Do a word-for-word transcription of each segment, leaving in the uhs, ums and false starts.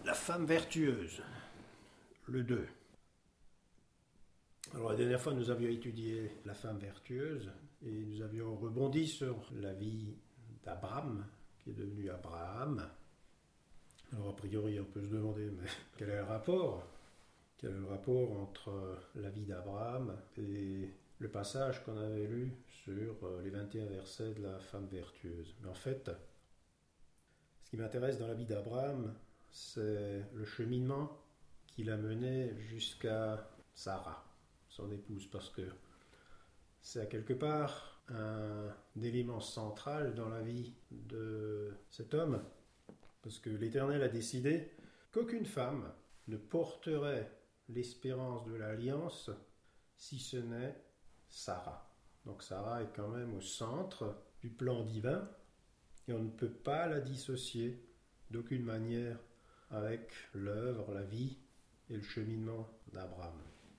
La femme vertueuse, le deux. Alors la dernière fois, nous avions étudié la femme vertueuse et nous avions rebondi sur la vie d'Abraham, qui est devenu Abraham. Alors a priori, on peut se demander, mais quel est le rapport Quel est le rapport entre la vie d'Abraham et le passage qu'on avait lu sur les vingt et un versets de la femme vertueuse? Mais en fait, ce qui m'intéresse dans la vie d'Abraham, c'est le cheminement qui l'a mené jusqu'à Sarah, son épouse, parce que c'est à quelque part un élément central dans la vie de cet homme, parce que l'Éternel a décidé qu'aucune femme ne porterait l'espérance de l'alliance si ce n'est Sarah. Donc Sarah est quand même au centre du plan divin et on ne peut pas la dissocier d'aucune manière avec l'œuvre, la vie et le cheminement d'Abraham.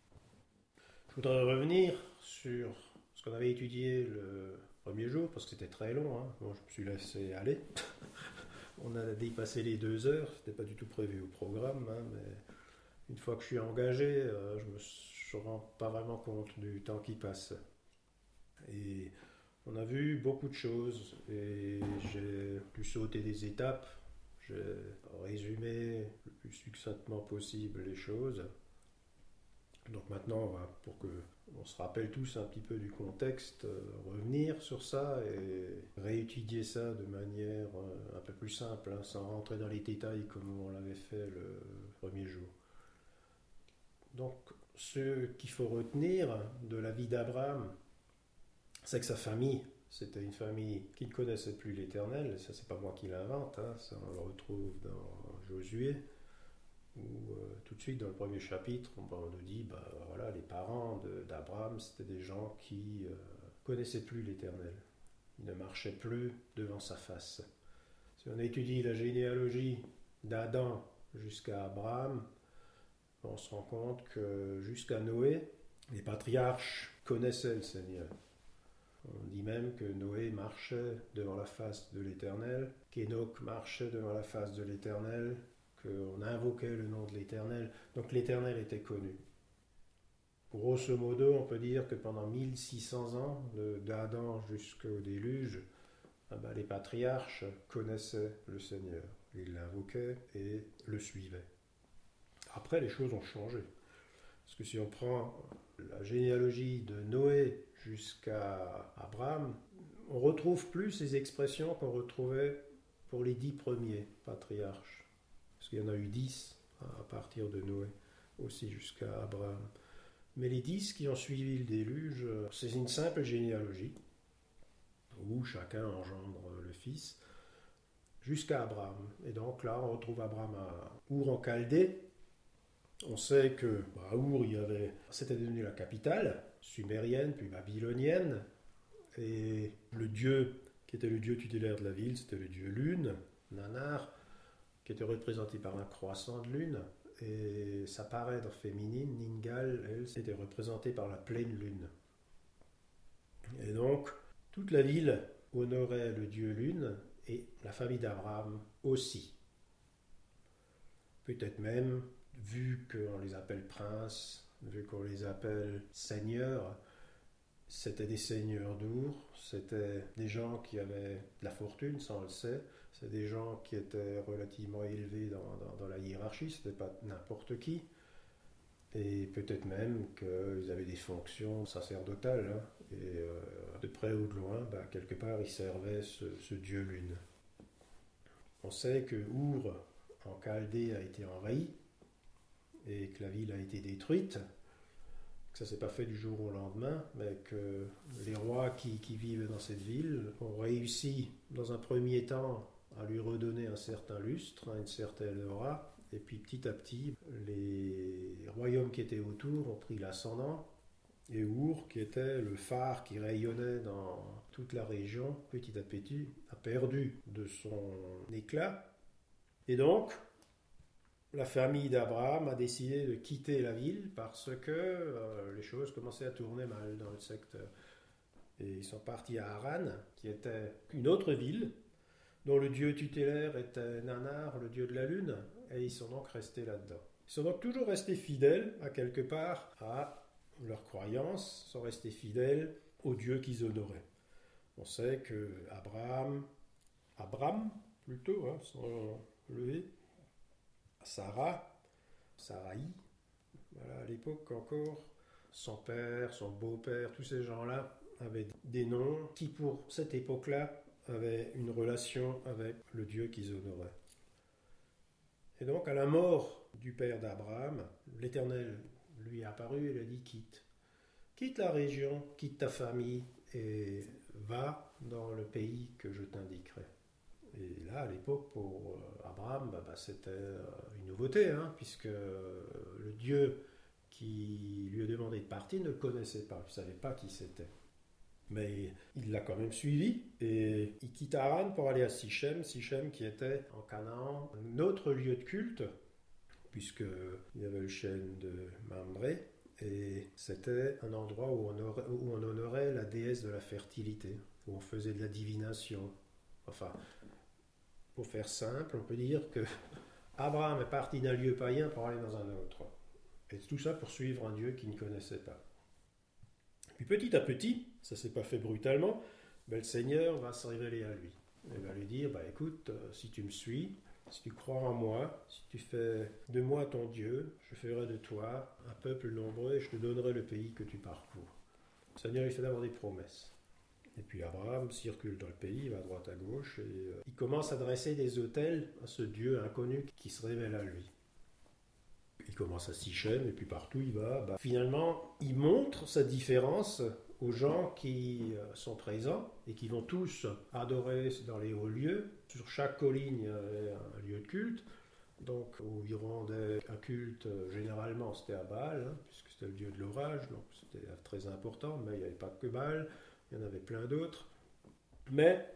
Je voudrais revenir sur ce qu'on avait étudié le premier jour, parce que c'était très long, hein. Bon, je me suis laissé aller. On a dépassé les deux heures, c'était pas du tout prévu au programme, hein, mais une fois que je suis engagé, euh, je me je rends pas vraiment compte du temps qui passe. Et on a vu beaucoup de choses, et j'ai pu sauter des étapes. J'ai résumé le plus succinctement possible les choses. Donc maintenant, on va, pour qu'on se rappelle tous un petit peu du contexte, euh, revenir sur ça et réétudier ça de manière euh, un peu plus simple, hein, sans rentrer dans les détails comme on l'avait fait le premier jour. Donc, ce qu'il faut retenir de la vie d'Abraham, c'est que sa famille, c'était une famille qui ne connaissait plus l'Éternel. Ça, c'est pas moi qui l'invente, hein, ça on le retrouve dans Josué, où euh, tout de suite dans le premier chapitre, on, on nous dit, bah voilà, les parents de, d'Abraham, c'était des gens qui euh, connaissaient plus l'Éternel. Ils ne marchaient plus devant sa face. Si on étudie la généalogie d'Adam jusqu'à Abraham, on se rend compte que jusqu'à Noé, les patriarches connaissaient le Seigneur. On dit même que Noé marchait devant la face de l'Éternel, qu'Enoch marchait devant la face de l'Éternel, qu'on invoquait le nom de l'Éternel. Donc l'Éternel était connu. Grosso modo, on peut dire que pendant mille six cents ans, de, d'Adam jusqu'au déluge, ah ben, les patriarches connaissaient le Seigneur. Ils l'invoquaient et le suivaient. Après, les choses ont changé. Parce que si on prend la généalogie de Noé jusqu'à Abraham, on ne retrouve plus ces expressions qu'on retrouvait pour les dix premiers patriarches. Parce qu'il y en a eu dix à partir de Noé, aussi jusqu'à Abraham. Mais les dix qui ont suivi le déluge, c'est une simple généalogie, où chacun engendre le fils, jusqu'à Abraham. Et donc là, on retrouve Abraham à Our en Chaldée. On sait que bah, à Our, il y avait, c'était devenu la capitale, sumérienne, puis babylonienne, et le dieu qui était le dieu tutélaire de la ville, c'était le dieu Lune, Nanar, qui était représenté par un croissant de lune, et sa parèdre féminine, Ningal, elle, c'était représentée par la pleine lune. Et donc, toute la ville honorait le dieu Lune, et la famille d'Abraham aussi. Peut-être même, vu qu'on les appelle princes, vu qu'on les appelle seigneurs, c'était des seigneurs d'Our, c'était des gens qui avaient de la fortune, ça on le sait, c'est des gens qui étaient relativement élevés dans, dans, dans la hiérarchie, c'était pas n'importe qui, et peut-être même qu'ils avaient des fonctions sacerdotales, hein, et euh, de près ou de loin, bah, quelque part ils servaient ce, ce dieu Lune. On sait que Our, en Chaldée, a été envahi, et que la ville a été détruite, que ça ne s'est pas fait du jour au lendemain, mais que les rois qui, qui vivent dans cette ville ont réussi, dans un premier temps, à lui redonner un certain lustre, une certaine aura, et puis petit à petit, les royaumes qui étaient autour ont pris l'ascendant, et Our, qui était le phare qui rayonnait dans toute la région, petit à petit, a perdu de son éclat, et donc, la famille d'Abraham a décidé de quitter la ville parce que euh, les choses commençaient à tourner mal dans le secteur. Et ils sont partis à Haran, qui était une autre ville, dont le dieu tutélaire était Nannar, le dieu de la lune, et ils sont donc restés là-dedans. Ils sont donc toujours restés fidèles, à quelque part, à leurs croyances, sont restés fidèles au dieu qu'ils honoraient. On sait que Abraham, Abram plutôt, hein, sans lever, Sarah, Sarai, voilà, à l'époque encore, son père, son beau-père, tous ces gens-là avaient des noms qui, pour cette époque-là, avaient une relation avec le Dieu qu'ils honoraient. Et donc, à la mort du père d'Abraham, l'Éternel lui est apparu et lui a dit « Quitte. Quitte la région, quitte ta famille et va dans le pays que je t'indiquerai. » Et là, à l'époque, pour Abraham, bah, bah, c'était une nouveauté, hein, puisque le Dieu qui lui a demandé de partir ne le connaissait pas, il ne savait pas qui c'était. Mais il l'a quand même suivi, et il quitte Haran pour aller à Sichem, Sichem qui était en Canaan, un autre lieu de culte, puisqu'il y avait le chêne de Mamré, et c'était un endroit où on, aurait, où on honorait la déesse de la fertilité, où on faisait de la divination. Enfin, pour faire simple, on peut dire que Abraham est parti d'un lieu païen pour aller dans un autre. Et tout ça pour suivre un Dieu qu'il ne connaissait pas. Puis petit à petit, ça ne s'est pas fait brutalement, ben le Seigneur va se révéler à lui. Il va lui dire, bah, écoute, si tu me suis, si tu crois en moi, si tu fais de moi ton Dieu, je ferai de toi un peuple nombreux et je te donnerai le pays que tu parcours. Le Seigneur lui fait d'abord des promesses. Et puis Abraham circule dans le pays, il va à droite à gauche, et euh, il commence à dresser des autels à ce Dieu inconnu qui se révèle à lui. Il commence à Sichem, et puis partout il va. Bah, finalement, il montre sa différence aux gens qui sont présents et qui vont tous adorer dans les hauts lieux. Sur chaque colline, il y avait un lieu de culte. Donc, où ils rendaient un culte, généralement c'était à Baal, hein, puisque c'était le dieu de l'orage, donc c'était très important, mais il n'y avait pas que Baal, il y en avait plein d'autres. Mais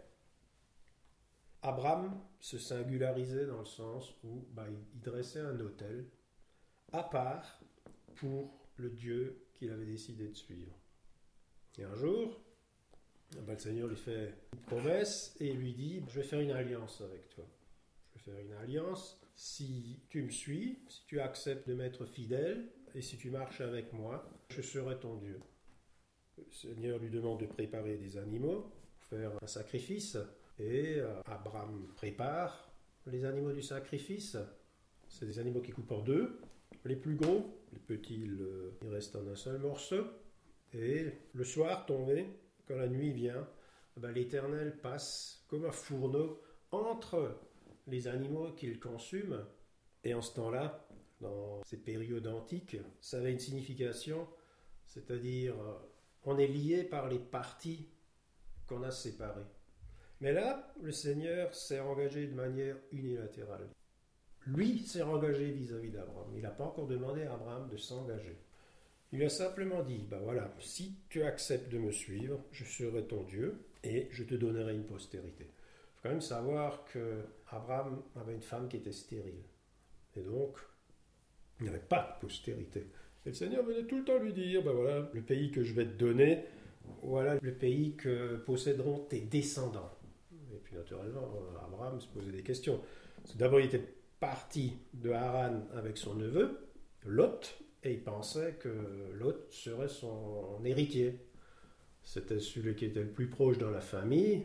Abraham se singularisait dans le sens où bah, il dressait un autel à part pour le Dieu qu'il avait décidé de suivre. Et un jour, ben, le Seigneur lui fait une promesse et lui dit, je vais faire une alliance avec toi. Je vais faire une alliance si tu me suis, si tu acceptes de m'être fidèle et si tu marches avec moi, je serai ton Dieu. Le Seigneur lui demande de préparer des animaux pour faire un sacrifice et Abraham prépare les animaux du sacrifice. C'est des animaux qui coupent en deux. Les plus gros, les petits, le, ils restent en un seul morceau. Et le soir tombé, quand la nuit vient, ben l'Éternel passe comme un fourneau entre les animaux qu'il consume. Et en ce temps-là, dans ces périodes antiques, ça avait une signification, c'est-à-dire on est lié par les parties qu'on a séparées. Mais là, le Seigneur s'est engagé de manière unilatérale. Lui s'est engagé vis-à-vis d'Abraham. Il n'a pas encore demandé à Abraham de s'engager. Il lui a simplement dit, ben voilà, si tu acceptes de me suivre, je serai ton Dieu et je te donnerai une postérité. Il faut quand même savoir qu'Abraham avait une femme qui était stérile. Et donc, il n'y avait pas de postérité. Et le Seigneur venait tout le temps lui dire, ben voilà, le pays que je vais te donner, voilà le pays que posséderont tes descendants. Et puis naturellement, Abraham se posait des questions. D'abord, il était parti de Haran avec son neveu, Lot, et il pensait que Lot serait son héritier. C'était celui qui était le plus proche dans la famille,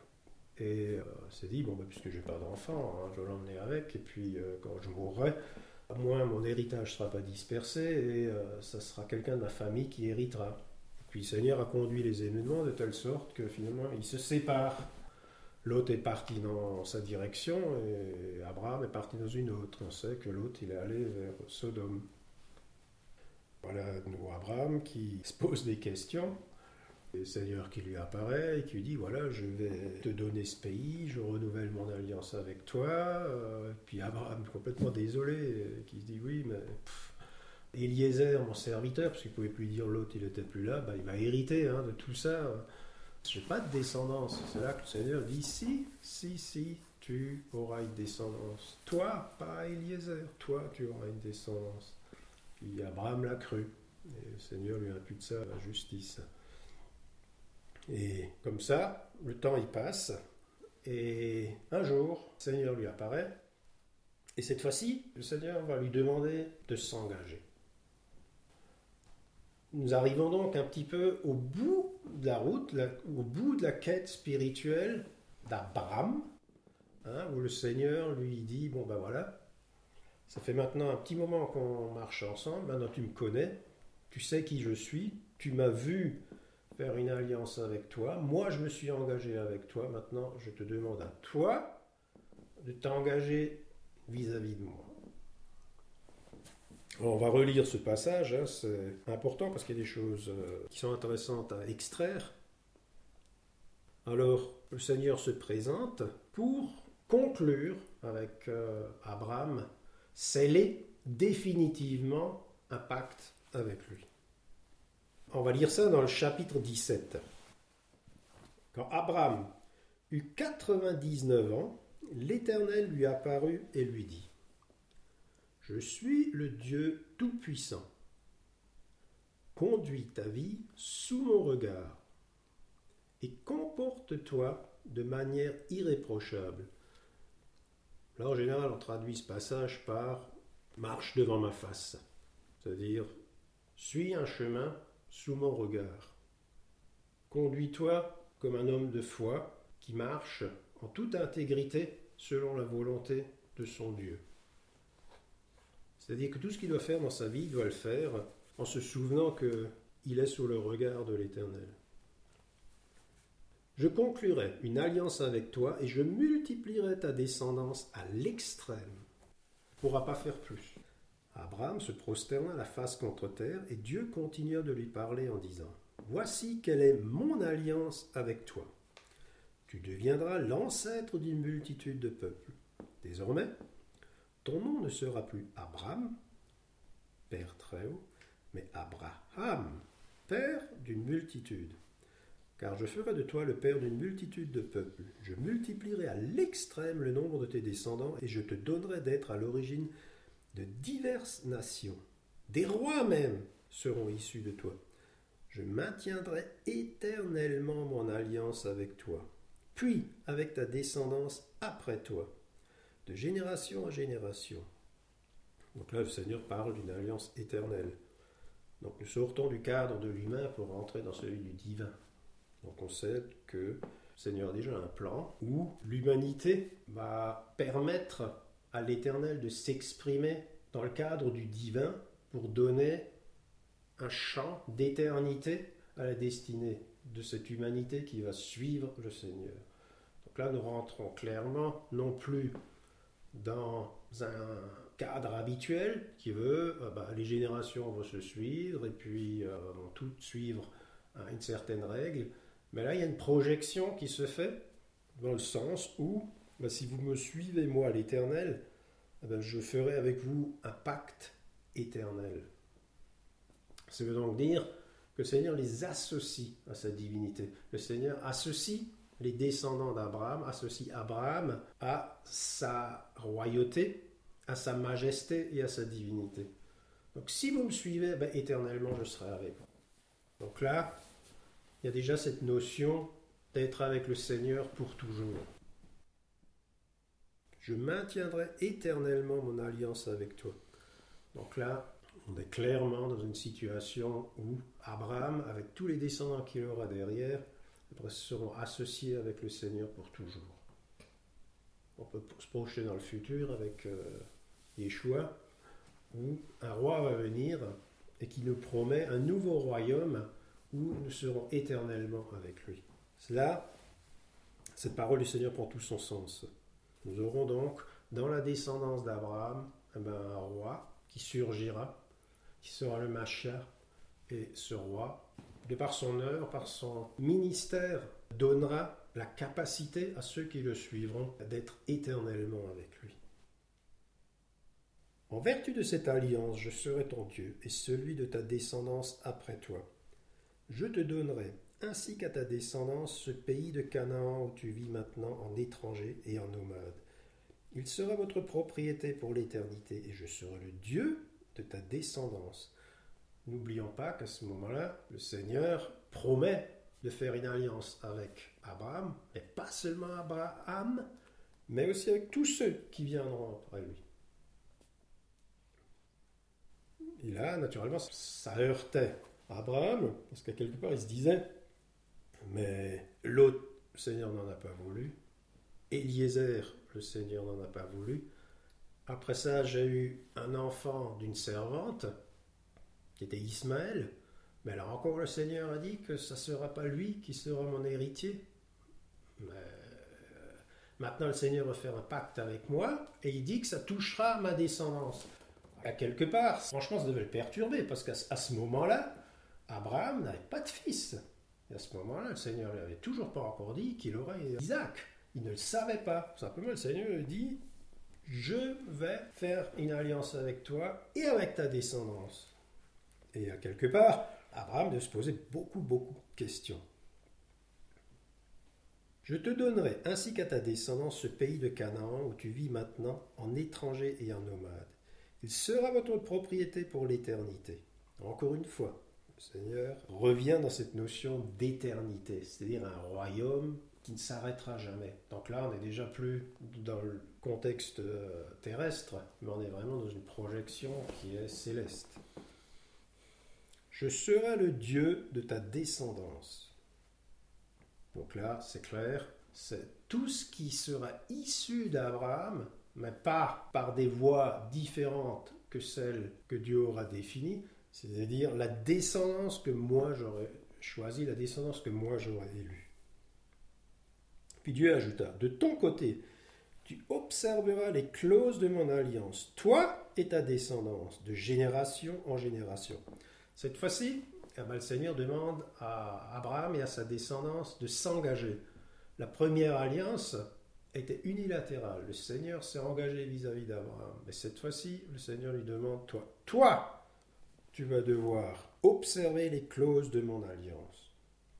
et euh, il s'est dit, bon, bah, puisque je n'ai pas d'enfant, hein, je vais l'emmener avec, et puis euh, quand je mourrai, au moins mon héritage ne sera pas dispersé, et euh, ça sera quelqu'un de ma famille qui héritera. Et puis le Seigneur a conduit les événements de telle sorte que finalement, ils se séparent. Lot est parti dans sa direction et Abraham est parti dans une autre. On sait que Lot il est allé vers Sodome. Voilà de nouveau Abraham qui se pose des questions. Et le Seigneur qui lui apparaît et qui lui dit, voilà, je vais te donner ce pays, je renouvelle mon alliance avec toi. Euh, puis Abraham, complètement désolé, qui se dit, oui, mais pff, Eliezer, mon serviteur, parce qu'il ne pouvait plus dire l'autre, il n'était plus là, bah, il va hériter hein, de tout ça. Je n'ai pas de descendance. C'est là que le Seigneur dit, si, si, si, tu auras une descendance. Toi, pas Eliezer, toi, tu auras une descendance. Puis Abraham l'a cru. Et le Seigneur lui impute ça à la justice. Et comme ça, le temps y passe. Et un jour, le Seigneur lui apparaît, et cette fois-ci, le Seigneur va lui demander de s'engager. Nous arrivons donc un petit peu au bout de la route, la, au bout de la quête spirituelle d'Abraham, hein, où le Seigneur lui dit, bon ben voilà, ça fait maintenant un petit moment qu'on marche ensemble, maintenant tu me connais, tu sais qui je suis, tu m'as vu faire une alliance avec toi, moi je me suis engagé avec toi, maintenant je te demande à toi de t'engager vis-à-vis de moi. Alors, on va relire ce passage, hein, c'est important parce qu'il y a des choses euh, qui sont intéressantes à extraire. Alors, le Seigneur se présente pour conclure avec euh, Abraham, sceller définitivement un pacte avec lui. On va lire ça dans le chapitre dix-sept. Quand Abraham eut quatre-vingt-dix-neuf ans, l'Éternel lui apparut et lui dit: Je suis le Dieu Tout-Puissant. Conduis ta vie sous mon regard et comporte-toi de manière irréprochable. Là, en général, on traduit ce passage par « marche devant ma face », c'est-à-dire « suis un chemin sous mon regard ». Conduis-toi comme un homme de foi qui marche en toute intégrité selon la volonté de son Dieu. C'est-à-dire que tout ce qu'il doit faire dans sa vie, il doit le faire en se souvenant qu'il est sous le regard de l'Éternel. Je conclurai une alliance avec toi et je multiplierai ta descendance à l'extrême. Tu ne pourras pas faire plus. Abraham se prosterna la face contre terre et Dieu continua de lui parler en disant: Voici quelle est mon alliance avec toi. Tu deviendras l'ancêtre d'une multitude de peuples. Désormais, ton nom ne sera plus Abraham, père très haut, mais Abraham, père d'une multitude. Car je ferai de toi le père d'une multitude de peuples. Je multiplierai à l'extrême le nombre de tes descendants et je te donnerai d'être à l'origine de diverses nations. Des rois même seront issus de toi. Je maintiendrai éternellement mon alliance avec toi, puis avec ta descendance après toi, de génération en génération. Donc là, le Seigneur parle d'une alliance éternelle. Donc nous sortons du cadre de l'humain pour rentrer dans celui du divin. Donc on sait que le Seigneur a déjà un plan où l'humanité va permettre à l'Éternel de s'exprimer dans le cadre du divin pour donner un champ d'éternité à la destinée de cette humanité qui va suivre le Seigneur. Donc là, nous rentrons clairement non plus dans un cadre habituel qui veut, euh, bah, les générations vont se suivre et puis euh, vont toutes suivre à une certaine règle. Mais là, il y a une projection qui se fait dans le sens où, bah, si vous me suivez, moi, l'Éternel, eh bien, je ferai avec vous un pacte éternel. Ça veut donc dire que le Seigneur les associe à sa divinité. Le Seigneur associe les descendants d'Abraham, associe Abraham à sa royauté, à sa majesté et à sa divinité. Donc si vous me suivez, ben, éternellement je serai avec vous. Donc là, il y a déjà cette notion d'être avec le Seigneur pour toujours. Je maintiendrai éternellement mon alliance avec toi. Donc là, on est clairement dans une situation où Abraham, avec tous les descendants qu'il aura derrière, seront associés avec le Seigneur pour toujours. On peut se projeter dans le futur avec euh, Yeshua, où un roi va venir et qui nous promet un nouveau royaume où nous serons éternellement avec lui. Là, cette parole du Seigneur prend tout son sens. Nous aurons donc, dans la descendance d'Abraham, eh ben, un roi qui surgira, qui sera le Mashiach, et ce roi, de par son œuvre, par son ministère, donnera la capacité à ceux qui le suivront d'être éternellement avec lui. En vertu de cette alliance, je serai ton Dieu et celui de ta descendance après toi. Je te donnerai, ainsi qu'à ta descendance, ce pays de Canaan où tu vis maintenant en étranger et en nomade. Il sera votre propriété pour l'éternité et je serai le Dieu de ta descendance. N'oublions pas qu'à ce moment-là, le Seigneur promet de faire une alliance avec Abraham, et pas seulement Abraham, mais aussi avec tous ceux qui viendront après lui. Et là, naturellement, ça heurtait Abraham, parce qu'à quelque part, il se disait, mais l'autre, le Seigneur n'en a pas voulu. Eliezer, le Seigneur n'en a pas voulu. Après ça, j'ai eu un enfant d'une servante, qui était Ismaël. Mais alors encore, le Seigneur a dit que ça ne sera pas lui qui sera mon héritier. Mais euh, maintenant, le Seigneur va faire un pacte avec moi, et il dit que ça touchera ma descendance. À quelque part, franchement, ça devait le perturber, parce qu'à ce moment-là, Abraham n'avait pas de fils. Et à ce moment-là, le Seigneur lui avait toujours pas encore dit qu'il aurait Isaac. Il ne le savait pas. Simplement, le Seigneur lui dit, je vais faire une alliance avec toi et avec ta descendance. Et à quelque part, Abraham devait se poser beaucoup, beaucoup de questions. Je te donnerai, ainsi qu'à ta descendance, ce pays de Canaan où tu vis maintenant, en étranger et en nomade. Il sera votre propriété pour l'éternité. Encore une fois, le Seigneur revient dans cette notion d'éternité, c'est-à-dire un royaume qui ne s'arrêtera jamais. Donc là, on n'est déjà plus dans le contexte terrestre, mais on est vraiment dans une projection qui est céleste. Je serai le Dieu de ta descendance. Donc là, c'est clair, c'est tout ce qui sera issu d'Abraham, mais pas par des voies différentes que celles que Dieu aura définies, c'est-à-dire la descendance que moi j'aurais choisie, la descendance que moi j'aurais élue. Puis Dieu ajouta, de ton côté, tu observeras les clauses de mon alliance, toi et ta descendance, de génération en génération. Cette fois-ci, eh bien, le Seigneur demande à Abraham et à sa descendance de s'engager. La première alliance était unilatérale. Le Seigneur s'est engagé vis-à-vis d'Abraham. Mais cette fois-ci, le Seigneur lui demande, toi, toi, tu vas devoir observer les clauses de mon alliance.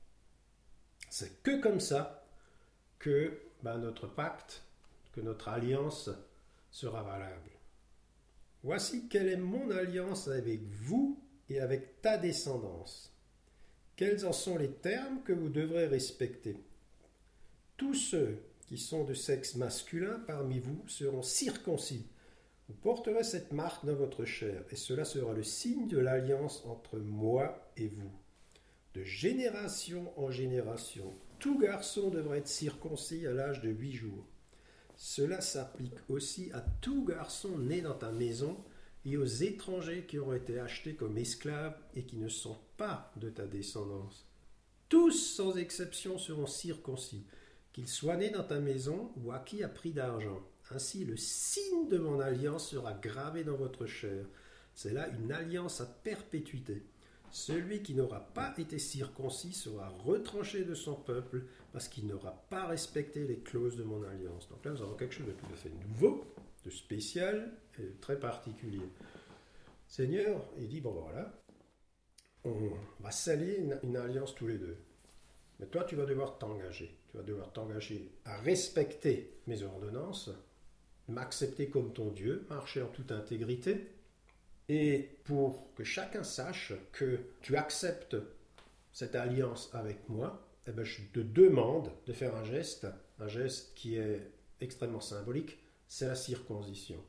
C'est que comme ça que ben, notre pacte, que notre alliance sera valable. Voici quelle est mon alliance avec vous et avec ta descendance. Quels en sont les termes que vous devrez respecter? Tous ceux qui sont de sexe masculin parmi vous seront circoncis. Vous porterez cette marque dans votre chair, et cela sera le signe de l'alliance entre moi et vous. De génération en génération, tout garçon devra être circoncis à l'âge de huit jours. Cela s'applique aussi à tout garçon né dans ta maison et aux étrangers qui auront été achetés comme esclaves et qui ne sont pas de ta descendance. Tous, sans exception, seront circoncis, qu'ils soient nés dans ta maison ou acquis à prix d'argent. Ainsi, le signe de mon alliance sera gravé dans votre chair. C'est là une alliance à perpétuité. Celui qui n'aura pas été circoncis sera retranché de son peuple parce qu'il n'aura pas respecté les clauses de mon alliance. Donc là, nous avons quelque chose de tout à fait nouveau, de spécial et de très particulier. Seigneur, il dit, bon voilà, on va sceller une, une alliance tous les deux. Mais toi, tu vas devoir t'engager. Tu vas devoir t'engager à respecter mes ordonnances, m'accepter comme ton Dieu, marcher en toute intégrité. Et pour que chacun sache que tu acceptes cette alliance avec moi, eh bien, je te demande de faire un geste, un geste qui est extrêmement symbolique, c'est la circoncision.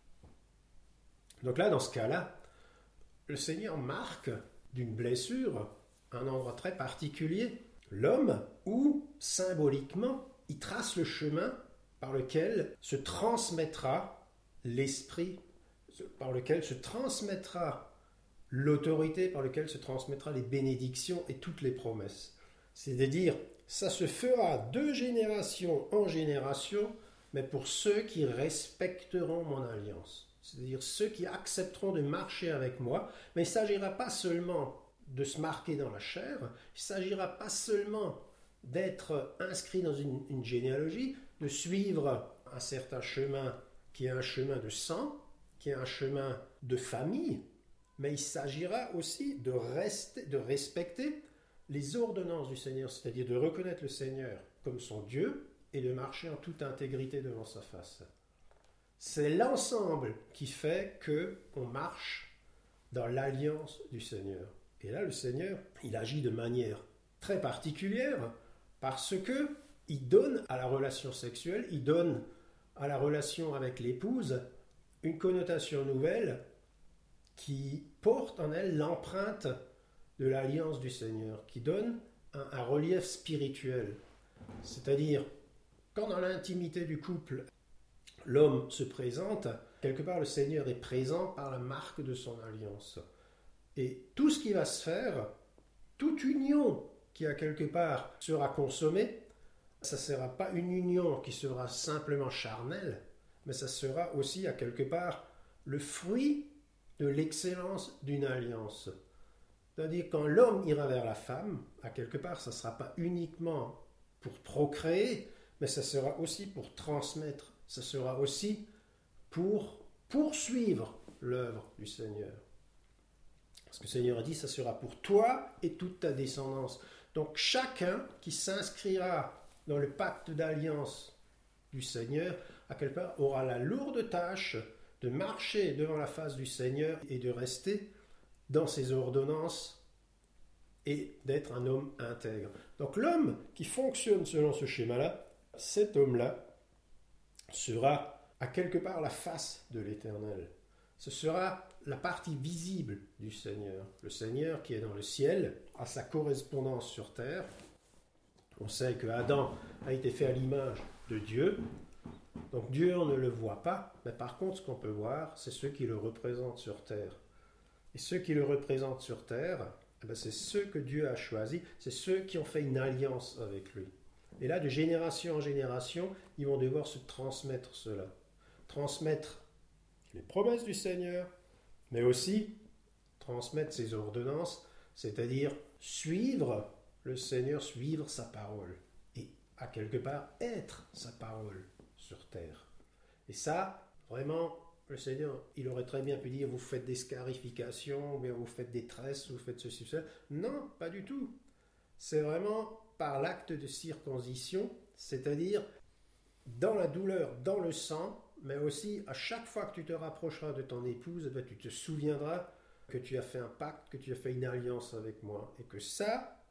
Donc là, dans ce cas-là, le Seigneur marque d'une blessure un endroit très particulier, l'homme, où symboliquement, il trace le chemin par lequel se transmettra l'esprit, par lequel se transmettra l'autorité, par lequel se transmettra les bénédictions et toutes les promesses. C'est-à-dire, ça se fera de génération en génération, mais pour ceux qui respecteront mon alliance. C'est-à-dire ceux qui accepteront de marcher avec moi, mais il ne s'agira pas seulement de se marquer dans la chair, il ne s'agira pas seulement d'être inscrit dans une, une généalogie, de suivre un certain chemin qui est un chemin de sang, qui est un chemin de famille, mais il s'agira aussi de, rester, de respecter les ordonnances du Seigneur, c'est-à-dire de reconnaître le Seigneur comme son Dieu et de marcher en toute intégrité devant sa face. C'est l'ensemble qui fait qu'on marche dans l'alliance du Seigneur. Et là, le Seigneur, il agit de manière très particulière parce que il donne à la relation sexuelle, il donne à la relation avec l'épouse une connotation nouvelle qui porte en elle l'empreinte de l'alliance du Seigneur, qui donne un, un relief spirituel. C'est-à-dire, quand dans l'intimité du couple, l'homme se présente, quelque part le Seigneur est présent par la marque de son alliance. Et tout ce qui va se faire, toute union qui a quelque part sera consommée, ça ne sera pas une union qui sera simplement charnelle, mais ça sera aussi à quelque part le fruit de l'excellence d'une alliance. C'est-à-dire quand l'homme ira vers la femme, à quelque part, ça ne sera pas uniquement pour procréer, mais ça sera aussi pour transmettre, ça sera aussi pour poursuivre l'œuvre du Seigneur. Parce que le Seigneur a dit, ça sera pour toi et toute ta descendance. Donc chacun qui s'inscrira dans le pacte d'alliance du Seigneur, à quelque part, aura la lourde tâche de marcher devant la face du Seigneur et de rester dans ses ordonnances et d'être un homme intègre. Donc l'homme qui fonctionne selon ce schéma-là, cet homme-là sera à quelque part la face de l'Éternel. Ce sera la partie visible du Seigneur. Le Seigneur qui est dans le ciel a sa correspondance sur terre. On sait que Adam a été fait à l'image de Dieu. Donc Dieu, on ne le voit pas, mais par contre, ce qu'on peut voir, c'est ceux qui le représentent sur terre. Et ceux qui le représentent sur terre, eh bien, c'est ceux que Dieu a choisis, c'est ceux qui ont fait une alliance avec lui. Et là, de génération en génération, ils vont devoir se transmettre cela. Transmettre les promesses du Seigneur, mais aussi transmettre ses ordonnances, c'est-à-dire suivre le Seigneur, suivre sa parole. Et à quelque part, être sa parole sur terre. Et ça, vraiment, le Seigneur, il aurait très bien pu dire, vous faites des scarifications, ou bien vous faites des tresses, vous faites ceci, cela. Non, pas du tout. C'est vraiment par l'acte de circoncision, c'est-à-dire dans la douleur, dans le sang, mais aussi à chaque fois que tu te rapprocheras de ton épouse, ben, tu te souviendras que tu as fait un pacte, que tu as fait une alliance avec moi. Et que ça,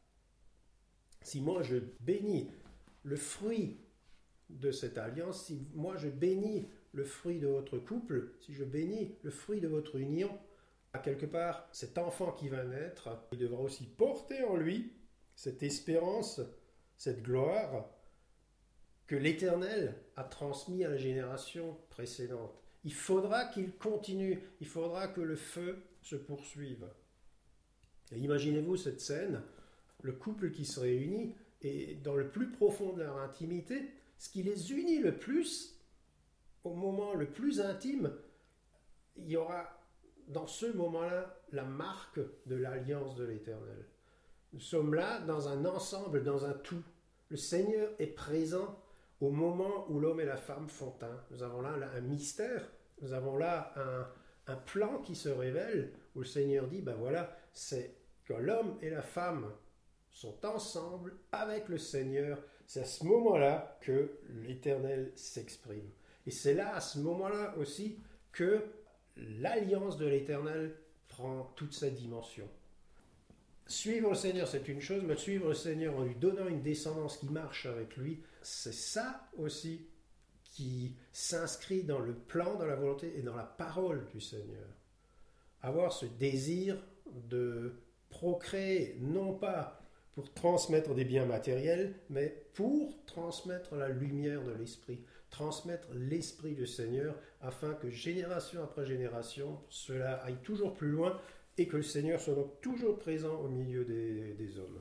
si moi je bénis le fruit de cette alliance, si moi je bénis le fruit de votre couple, si je bénis le fruit de votre union, à quelque part, cet enfant qui va naître, il devra aussi porter en lui cette espérance, cette gloire que l'Éternel a transmis à la génération précédente. Il faudra qu'il continue, il faudra que le feu se poursuive. Et imaginez-vous cette scène, le couple qui se réunit, et dans le plus profond de leur intimité, ce qui les unit le plus, au moment le plus intime, il y aura dans ce moment-là la marque de l'alliance de l'Éternel. Nous sommes là dans un ensemble, dans un tout. Le Seigneur est présent au moment où l'homme et la femme font un. Nous avons là, là un mystère, nous avons là un, un plan qui se révèle, où le Seigneur dit, ben voilà, c'est quand l'homme et la femme sont ensemble avec le Seigneur, c'est à ce moment-là que l'Éternel s'exprime. Et c'est là, à ce moment-là aussi, que l'alliance de l'Éternel prend toute sa dimension. Suivre le Seigneur, c'est une chose, mais suivre le Seigneur en lui donnant une descendance qui marche avec lui, c'est ça aussi qui s'inscrit dans le plan, dans la volonté et dans la parole du Seigneur. Avoir ce désir de procréer, non pas pour transmettre des biens matériels, mais pour transmettre la lumière de l'Esprit, transmettre l'Esprit du Seigneur, afin que génération après génération, cela aille toujours plus loin et que le Seigneur soit donc toujours présent au milieu des, des hommes.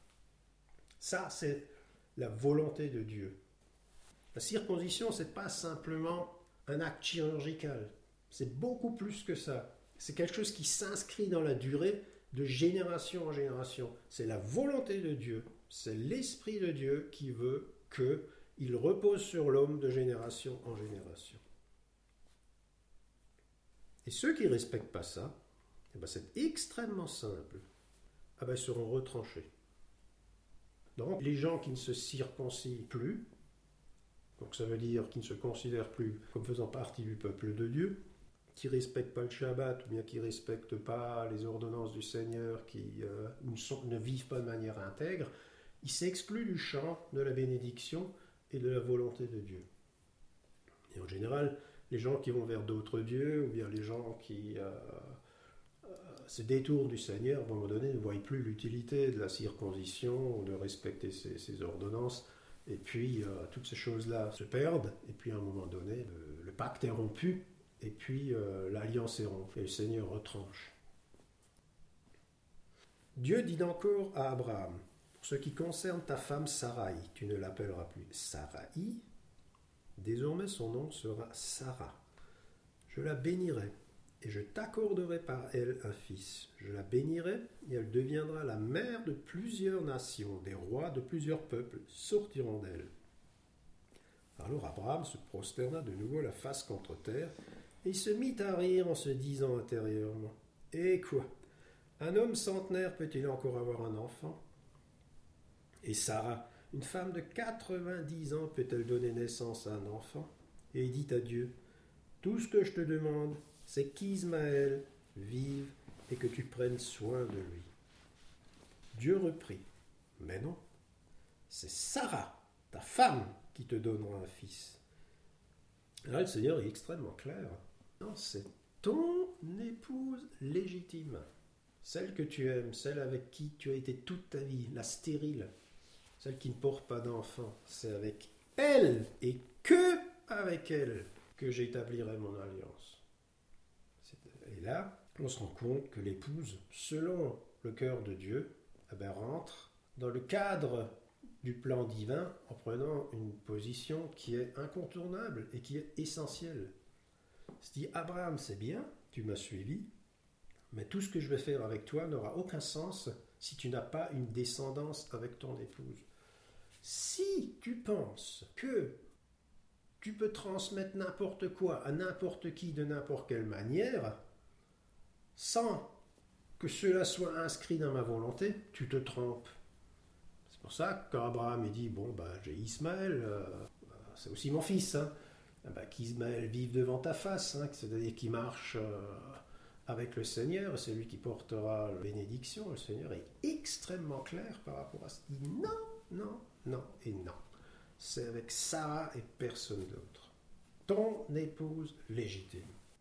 Ça, c'est la volonté de Dieu. La circoncision, ce n'est pas simplement un acte chirurgical, c'est beaucoup plus que ça. C'est quelque chose qui s'inscrit dans la durée de génération en génération. C'est la volonté de Dieu, c'est l'Esprit de Dieu qui veut qu'il repose sur l'homme de génération en génération. Et ceux qui ne respectent pas ça, eh ben c'est extrêmement simple. Ah ben, ils seront retranchés. Donc les gens qui ne se circoncisent plus, donc ça veut dire qu'ils ne se considèrent plus comme faisant partie du peuple de Dieu, qui ne respectent pas le Shabbat, ou bien qui ne respectent pas les ordonnances du Seigneur, qui euh, ne, sont, ne vivent pas de manière intègre, ils s'excluent du champ de la bénédiction et de la volonté de Dieu. Et en général, les gens qui vont vers d'autres dieux, ou bien les gens qui euh, euh, se détournent du Seigneur, à un moment donné, ne voient plus l'utilité de la circoncision, ou de respecter ses, ses ordonnances, et puis euh, toutes ces choses-là se perdent, et puis à un moment donné, le, le pacte est rompu, et puis euh, l'alliance est rompue, et le Seigneur retranche. Dieu dit encore à Abraham, pour ce qui concerne ta femme Sarai, tu ne l'appelleras plus Sarai, désormais son nom sera Sarah. Je la bénirai, et je t'accorderai par elle un fils. Je la bénirai, et elle deviendra la mère de plusieurs nations, des rois de plusieurs peuples sortiront d'elle. Alors Abraham se prosterna de nouveau la face contre terre, et il se mit à rire en se disant intérieurement, « Eh quoi, un homme centenaire peut-il encore avoir un enfant ? Et Sarah, une femme de quatre-vingt-dix ans, peut-elle donner naissance à un enfant ? Et il dit à Dieu, « Tout ce que je te demande, c'est qu'Ismaël vive et que tu prennes soin de lui. » Dieu reprit, « Mais non, c'est Sarah, ta femme, qui te donnera un fils. » Là, le Seigneur est extrêmement clair. Non, c'est ton épouse légitime, celle que tu aimes, celle avec qui tu as été toute ta vie, la stérile, celle qui ne porte pas d'enfant. C'est avec elle et que avec elle que j'établirai mon alliance. Et là, on se rend compte que l'épouse, selon le cœur de Dieu, eh ben, rentre dans le cadre du plan divin en prenant une position qui est incontournable et qui est essentielle. Se dit, Abraham, c'est bien, tu m'as suivi, mais tout ce que je vais faire avec toi n'aura aucun sens si tu n'as pas une descendance avec ton épouse. Si tu penses que tu peux transmettre n'importe quoi à n'importe qui de n'importe quelle manière, sans que cela soit inscrit dans ma volonté, tu te trompes. C'est pour ça que quand Abraham dit, bon, ben, j'ai Ismaël, euh, c'est aussi mon fils, hein, ben, qu'Ismaël vive devant ta face, hein, c'est-à-dire qu'il marche euh, avec le Seigneur, c'est lui qui portera la bénédiction. Le Seigneur est extrêmement clair par rapport à ça. Il dit non, non, non et non. C'est avec Sarah et personne d'autre. Ton épouse légitime.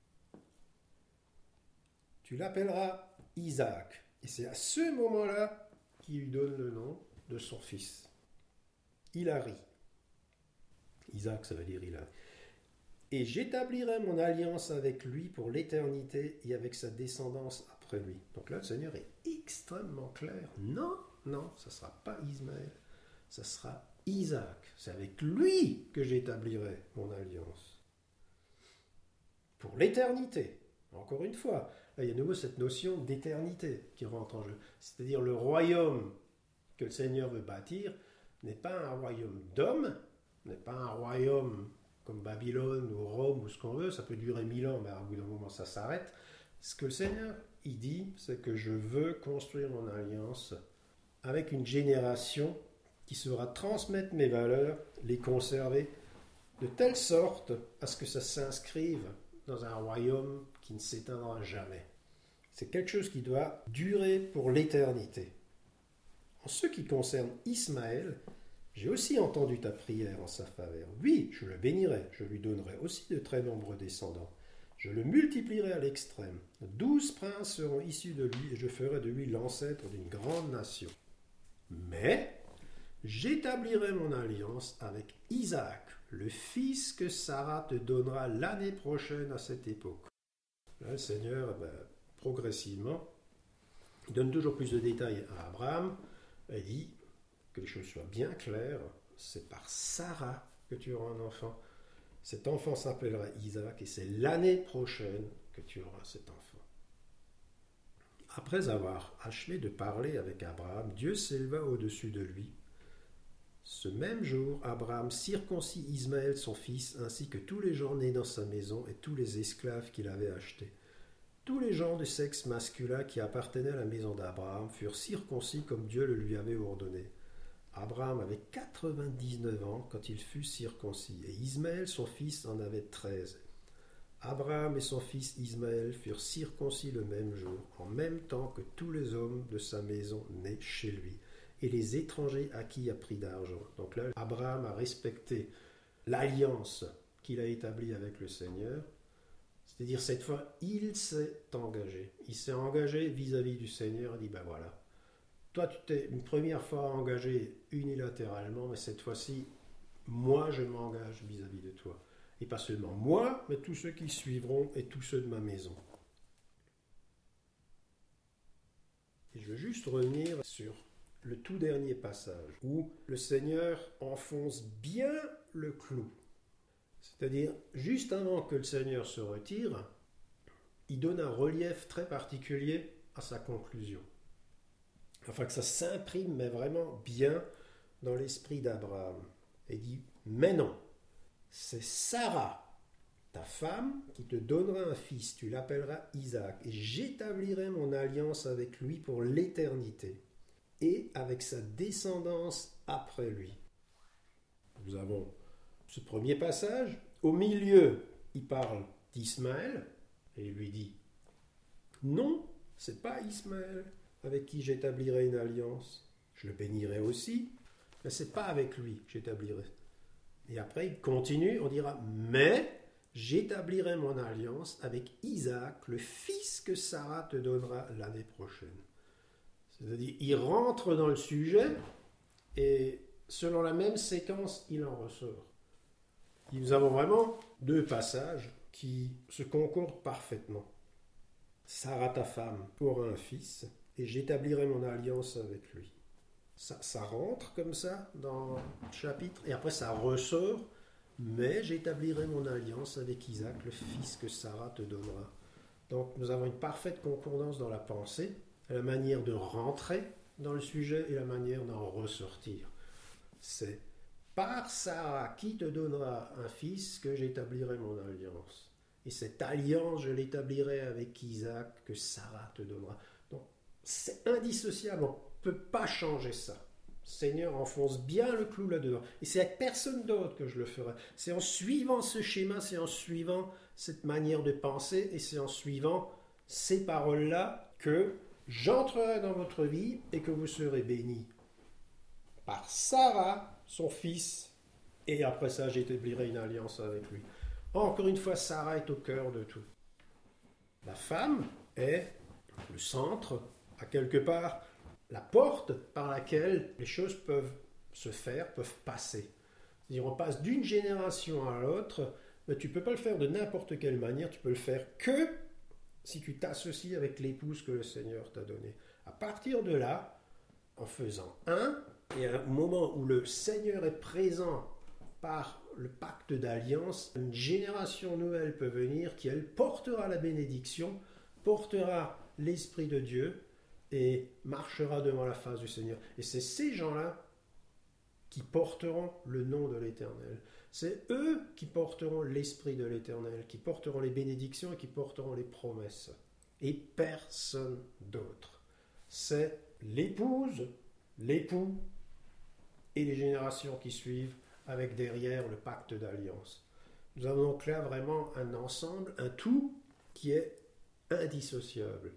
Tu l'appelleras Isaac. Et c'est à ce moment-là qu'il lui donne le nom de son fils. Hilari. Isaac, ça veut dire Hilari. Et j'établirai mon alliance avec lui pour l'éternité et avec sa descendance après lui. Donc là, le Seigneur est extrêmement clair. Non, non, ça ne sera pas Ismaël, ça sera Isaac. C'est avec lui que j'établirai mon alliance. Pour l'éternité. Encore une fois, là, il y a de nouveau cette notion d'éternité qui rentre en jeu. C'est-à-dire le royaume que le Seigneur veut bâtir n'est pas un royaume d'hommes, n'est pas un royaume comme Babylone ou Rome ou ce qu'on veut, ça peut durer mille ans, mais à bout d'un moment ça s'arrête. Ce que le Seigneur il dit, c'est que je veux construire mon alliance avec une génération qui saura transmettre mes valeurs, les conserver, de telle sorte à ce que ça s'inscrive dans un royaume qui ne s'éteindra jamais. C'est quelque chose qui doit durer pour l'éternité. En ce qui concerne Ismaël, j'ai aussi entendu ta prière en sa faveur. Oui, je le bénirai, je lui donnerai aussi de très nombreux descendants. Je le multiplierai à l'extrême. Douze princes seront issus de lui et je ferai de lui l'ancêtre d'une grande nation. Mais j'établirai mon alliance avec Isaac, le fils que Sarah te donnera l'année prochaine à cette époque. Là, le Seigneur, ben, progressivement, il donne toujours plus de détails à Abraham. Il dit que les choses soient bien claires, c'est par Sarah que tu auras un enfant. Cet enfant s'appellera Isaac et c'est l'année prochaine que tu auras cet enfant. Après avoir achevé de parler avec Abraham, Dieu s'éleva au-dessus de lui. Ce même jour, Abraham circoncit Ismaël son fils, ainsi que tous les gens nés dans sa maison et tous les esclaves qu'il avait achetés. Tous les gens du sexe masculin qui appartenaient à la maison d'Abraham furent circoncis comme Dieu le lui avait ordonné. Abraham avait quatre-vingt-dix-neuf ans quand il fut circoncis, et Ismaël son fils en avait treize. Abraham et son fils Ismaël furent circoncis le même jour, en même temps que tous les hommes de sa maison nés chez lui, et les étrangers à qui a pris d'argent. Donc là, Abraham a respecté l'alliance qu'il a établie avec le Seigneur. C'est-à-dire, cette fois, il s'est engagé. Il s'est engagé vis-à-vis du Seigneur. Il dit, ben voilà, toi, tu t'es une première fois engagé unilatéralement, mais cette fois-ci, moi, je m'engage vis-à-vis de toi. Et pas seulement moi, mais tous ceux qui suivront et tous ceux de ma maison. Et je veux juste revenir sur le tout dernier passage, où le Seigneur enfonce bien le clou. C'est-à-dire, juste avant que le Seigneur se retire, il donne un relief très particulier à sa conclusion. Afin que ça s'imprime, mais vraiment bien, dans l'esprit d'Abraham. Et il dit, mais non, c'est Sarah, ta femme, qui te donnera un fils, tu l'appelleras Isaac, et j'établirai mon alliance avec lui pour l'éternité, et avec sa descendance après lui. Nous avons ce premier passage. Au milieu, il parle d'Ismaël, et il lui dit, non, c'est pas Ismaël avec qui j'établirai une alliance. Je le bénirai aussi, mais c'est pas avec lui que j'établirai. Et après, il continue, on dira, mais j'établirai mon alliance avec Isaac, le fils que Sarah te donnera l'année prochaine. C'est-à-dire, il rentre dans le sujet et selon la même séquence, il en ressort. Et nous avons vraiment deux passages qui se concordent parfaitement. Sarah, ta femme, aura un fils et j'établirai mon alliance avec lui. Ça, ça rentre comme ça dans le chapitre et après ça ressort, mais j'établirai mon alliance avec Isaac, le fils que Sarah te donnera. Donc nous avons une parfaite concordance dans la pensée, la manière de rentrer dans le sujet et la manière d'en ressortir. C'est par Sarah qui te donnera un fils que j'établirai mon alliance. Et cette alliance, je l'établirai avec Isaac que Sarah te donnera. Donc c'est indissociable. On ne peut pas changer ça. Le Seigneur enfonce bien le clou là-dedans. Et c'est avec personne d'autre que je le ferai. C'est en suivant ce schéma, c'est en suivant cette manière de penser et c'est en suivant ces paroles-là que j'entrerai dans votre vie et que vous serez bénis. Par Sarah, son fils, et après ça, j'établirai une alliance avec lui. Encore une fois, Sarah est au cœur de tout. La femme est le centre, à quelque part, la porte par laquelle les choses peuvent se faire, peuvent passer. C'est-à-dire, on passe d'une génération à l'autre, mais tu ne peux pas le faire de n'importe quelle manière, tu peux le faire que si tu t'associes avec l'épouse que le Seigneur t'a donnée. À partir de là, en faisant un, et à un moment où le Seigneur est présent par le pacte d'alliance, une génération nouvelle peut venir qui, elle, portera la bénédiction, portera l'Esprit de Dieu, et marchera devant la face du Seigneur. Et c'est ces gens-là qui porteront le nom de l'Éternel. C'est eux qui porteront l'Esprit de l'Éternel, qui porteront les bénédictions et qui porteront les promesses. Et personne d'autre. C'est l'épouse, l'époux et les générations qui suivent avec derrière le pacte d'alliance. Nous avons donc là vraiment un ensemble, un tout qui est indissociable.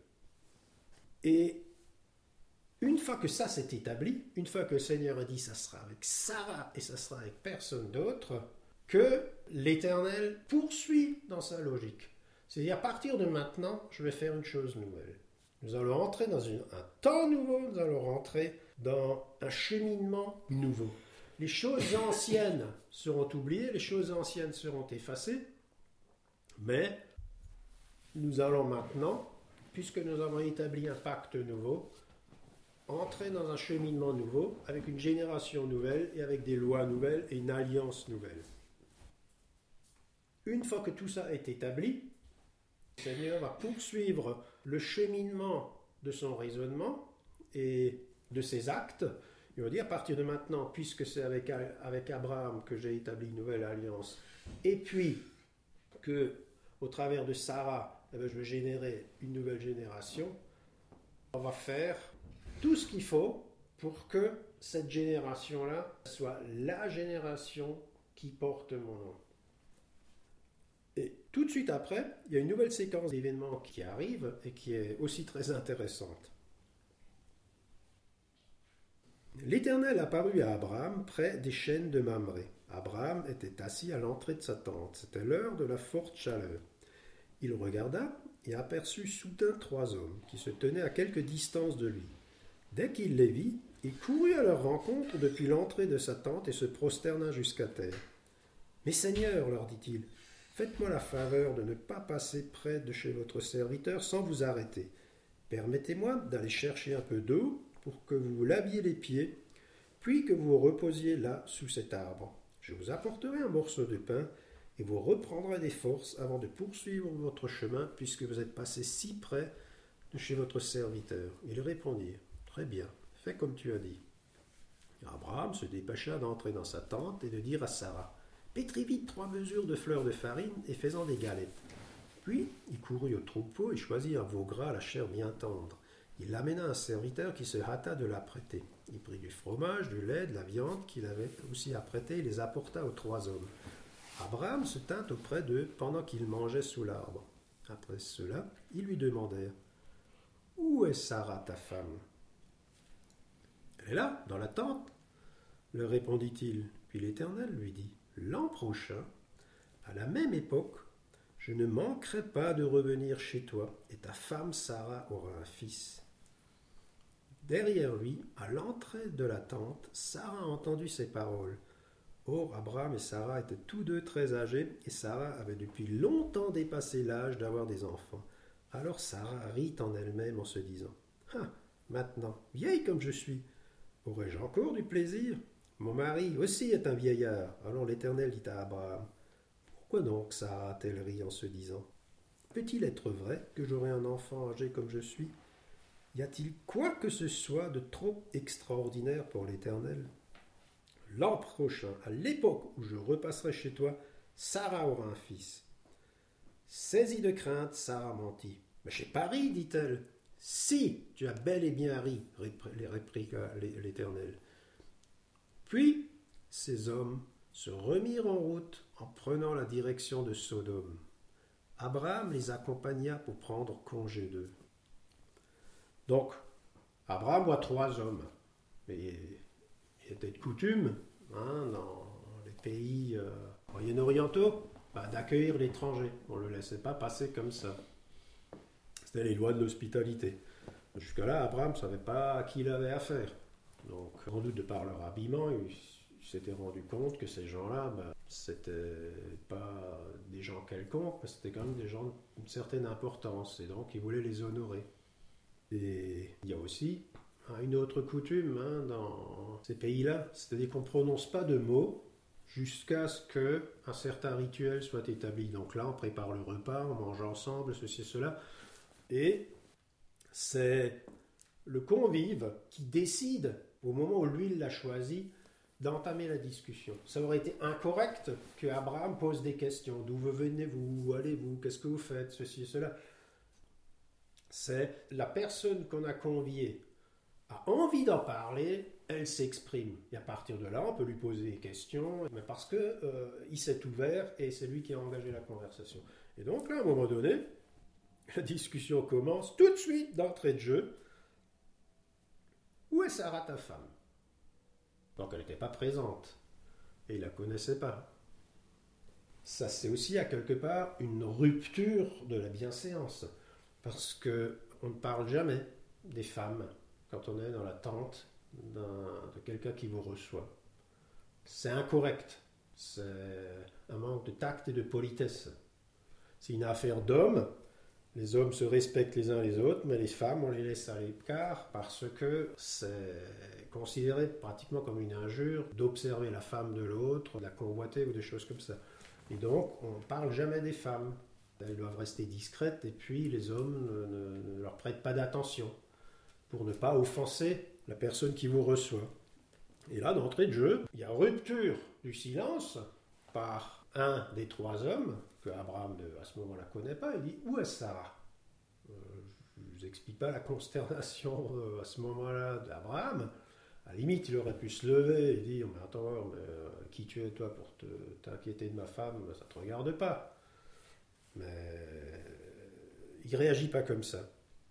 Et une fois que ça s'est établi, une fois que le Seigneur a dit ça sera avec Sarah et ça sera avec personne d'autre, que l'Éternel poursuit dans sa logique. C'est-à-dire à partir de maintenant, je vais faire une chose nouvelle. Nous allons entrer dans une, un temps nouveau, nous allons rentrer dans un cheminement nouveau. Les choses anciennes seront oubliées, les choses anciennes seront effacées, mais nous allons maintenant, puisque nous avons établi un pacte nouveau, entrer dans un cheminement nouveau, avec une génération nouvelle et avec des lois nouvelles et une alliance nouvelle. Une fois que tout ça est établi, le Seigneur va poursuivre le cheminement de son raisonnement et de ses actes. Il va dire à partir de maintenant, puisque c'est avec, avec Abraham que j'ai établi une nouvelle alliance, et puis que au travers de Sarah, eh bien, je vais générer une nouvelle génération, on va faire tout ce qu'il faut pour que cette génération-là soit la génération qui porte mon nom. Et Tout de suite après, il y a une nouvelle séquence d'événements qui arrive et qui est aussi très intéressante. L'Éternel apparut à Abraham près des chênes de Mamré. Abraham était assis à l'entrée de sa tente. C'était l'heure de la forte chaleur. Il regarda et aperçut soudain trois hommes qui se tenaient à quelque distance de lui. Dès qu'il les vit, il courut à leur rencontre depuis l'entrée de sa tente et se prosterna jusqu'à terre. « Mes seigneurs, leur dit-il, faites-moi la faveur de ne pas passer près de chez votre serviteur sans vous arrêter. Permettez-moi d'aller chercher un peu d'eau pour que vous vous laviez les pieds, puis que vous vous reposiez là sous cet arbre. Je vous apporterai un morceau de pain et vous reprendrez des forces avant de poursuivre votre chemin puisque vous êtes passé si près de chez votre serviteur. » Ils répondirent, « Très bien, fais comme tu as dit. » Abraham se dépêcha d'entrer dans sa tente et de dire à Sarah, « Pétris vite trois mesures de fleurs de farine et fais-en des galettes. » Puis il courut au troupeau et choisit un veau gras à la chair bien tendre. Il l'amena à un serviteur qui se hâta de l'apprêter. Il prit du fromage, du lait, de la viande qu'il avait aussi apprêté et les apporta aux trois hommes. Abraham se tint auprès d'eux pendant qu'ils mangeaient sous l'arbre. Après cela, ils lui demandèrent, « Où est Sarah, ta femme ?»« Elle est là, dans la tente, » leur répondit-il. Puis l'Éternel lui dit, « L'an prochain, à la même époque, je ne manquerai pas de revenir chez toi, et ta femme Sarah aura un fils. » Derrière lui, à l'entrée de la tente, Sarah entendit ces paroles. Or, Abraham et Sarah étaient tous deux très âgés, et Sarah avait depuis longtemps dépassé l'âge d'avoir des enfants. Alors Sarah rit en elle-même en se disant, « Ah, maintenant, vieille comme je suis, aurais-je encore du plaisir ? Mon mari aussi est un vieillard. » Alors l'Éternel dit à Abraham, « Pourquoi donc Sarah a-t-elle ri en se disant, « Peut-il être vrai que j'aurai un enfant âgé comme je suis ? Y a-t-il quoi que ce soit de trop extraordinaire pour l'Éternel ? L'an prochain, à l'époque où je repasserai chez toi, Sarah aura un fils. » Saisie de crainte, Sarah mentit. « Mais j'ai pas ri, dit-elle. »« Si, tu as bel et bien ri, répliqua l'Éternel. » Puis ces hommes se remirent en route en prenant la direction de Sodome. Abraham les accompagna pour prendre congé d'eux. Donc, Abraham voit trois hommes. Mais il était de coutume, hein, dans les pays euh, moyen-orientaux, bah, d'accueillir l'étranger. On ne le laissait pas passer comme ça. C'était les lois de l'hospitalité. Jusque-là, Abraham ne savait pas à qui il avait affaire. Donc, sans doute de par leur habillement, il, il s'était rendu compte que ces gens-là, bah, c'était pas des gens quelconques, mais c'était quand même des gens d'une certaine importance. Et donc, il voulait les honorer. Et il y a aussi hein, une autre coutume hein, dans ces pays-là, c'est-à-dire qu'on ne prononce pas de mots jusqu'à ce qu'un certain rituel soit établi. Donc là, on prépare le repas, on mange ensemble, ceci et cela. Et c'est le convive qui décide, au moment où lui l'a choisi, d'entamer la discussion. Ça aurait été incorrect que Abraham pose des questions. D'où venez-vous ? Où allez-vous ? Qu'est-ce que vous faites ? Ceci et cela. C'est la personne qu'on a conviée a envie d'en parler, elle s'exprime. Et à partir de là, on peut lui poser des questions, mais parce qu'il euh, s'est ouvert et c'est lui qui a engagé la conversation. Et donc là, à un moment donné, la discussion commence tout de suite d'entrée de jeu. Où est Sarah, ta femme ? Donc elle n'était pas présente et il ne la connaissait pas. Ça, c'est aussi à quelque part une rupture de la bienséance. Parce qu'on ne parle jamais des femmes quand on est dans la tente de quelqu'un qui vous reçoit. C'est incorrect. C'est un manque de tact et de politesse. C'est une affaire d'hommes. Les hommes se respectent les uns les autres, mais les femmes, on les laisse à l'écart parce que c'est considéré pratiquement comme une injure d'observer la femme de l'autre, de la convoiter ou des choses comme ça. Et donc, on ne parle jamais des femmes. Elles doivent rester discrètes et puis les hommes ne, ne, ne leur prêtent pas d'attention pour ne pas offenser la personne qui vous reçoit. Et là, d'entrée de jeu, il y a rupture du silence par un des trois hommes, que Abraham à ce moment-là ne connaît pas. Il dit « Où est Sarah ?» euh, Je ne vous explique pas la consternation euh, à ce moment-là d'Abraham. À la limite, il aurait pu se lever et dire « Mais attends, mais, euh, qui tu es toi pour te, t'inquiéter de ma femme? Ça ne te regarde pas. » Mais il ne réagit pas comme ça.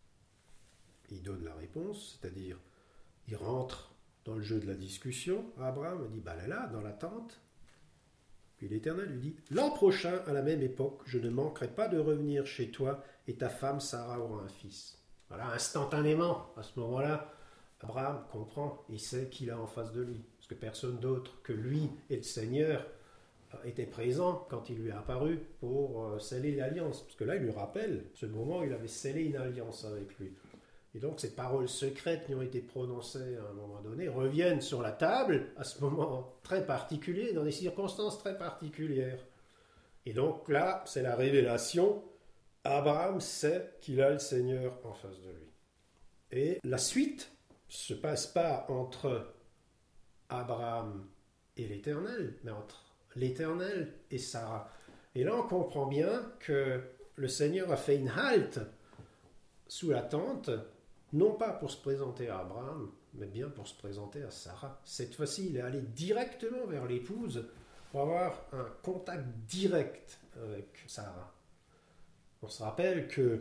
Il donne la réponse, c'est-à-dire, il rentre dans le jeu de la discussion à Abraham, il dit, bah là, là, dans la tente. Puis l'Éternel lui dit, l'an prochain, à la même époque, je ne manquerai pas de revenir chez toi et ta femme Sarah aura un fils. Voilà, instantanément, à ce moment-là, Abraham comprend, il sait qu'il a en face de lui. Parce que personne d'autre que lui et le Seigneur était présent quand il lui est apparu pour sceller l'alliance. Parce que là, il lui rappelle ce moment où il avait scellé une alliance avec lui. Et donc, ces paroles secrètes qui ont été prononcées à un moment donné reviennent sur la table à ce moment très particulier, dans des circonstances très particulières. Et donc là, c'est la révélation. Abraham sait qu'il a le Seigneur en face de lui. Et la suite ne se passe pas entre Abraham et l'Éternel, mais entre l'Éternel et Sarah. Et là, on comprend bien que le Seigneur a fait une halte sous la tente, non pas pour se présenter à Abraham, mais bien pour se présenter à Sarah. Cette fois-ci, il est allé directement vers l'épouse pour avoir un contact direct avec Sarah. On se rappelle que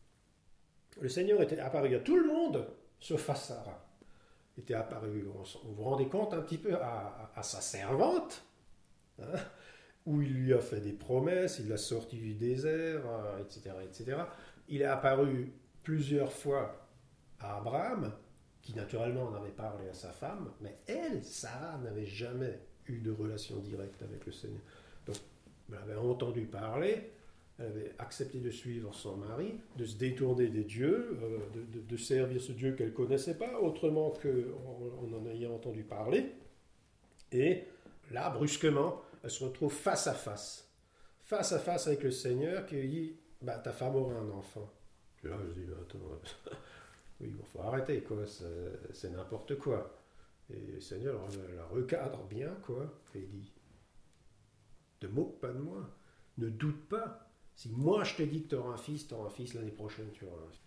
le Seigneur était apparu à tout le monde, sauf à Sarah. Il était apparu, vous vous rendez compte un petit peu, à, à, à sa servante, hein, où il lui a fait des promesses, il l'a sorti du désert, euh, et cetera, et cetera. Il est apparu plusieurs fois à Abraham, qui naturellement en avait parlé à sa femme, mais elle, Sarah, n'avait jamais eu de relation directe avec le Seigneur. Donc, elle avait entendu parler, elle avait accepté de suivre son mari, de se détourner des dieux, euh, de, de, de servir ce Dieu qu'elle ne connaissait pas, autrement qu'en en ayant entendu parler. Et là, brusquement, elle se retrouve face à face, face à face avec le Seigneur qui lui dit bah, « ta femme aura un enfant ». Et là, je dis « attends, oui, il faut arrêter, quoi, c'est, c'est n'importe quoi ». Et le Seigneur la recadre bien, quoi, et il dit « te moque pas de moi, ne doute pas. Si moi je te dis que tu auras un fils, tu auras un fils, l'année prochaine tu auras un fils. »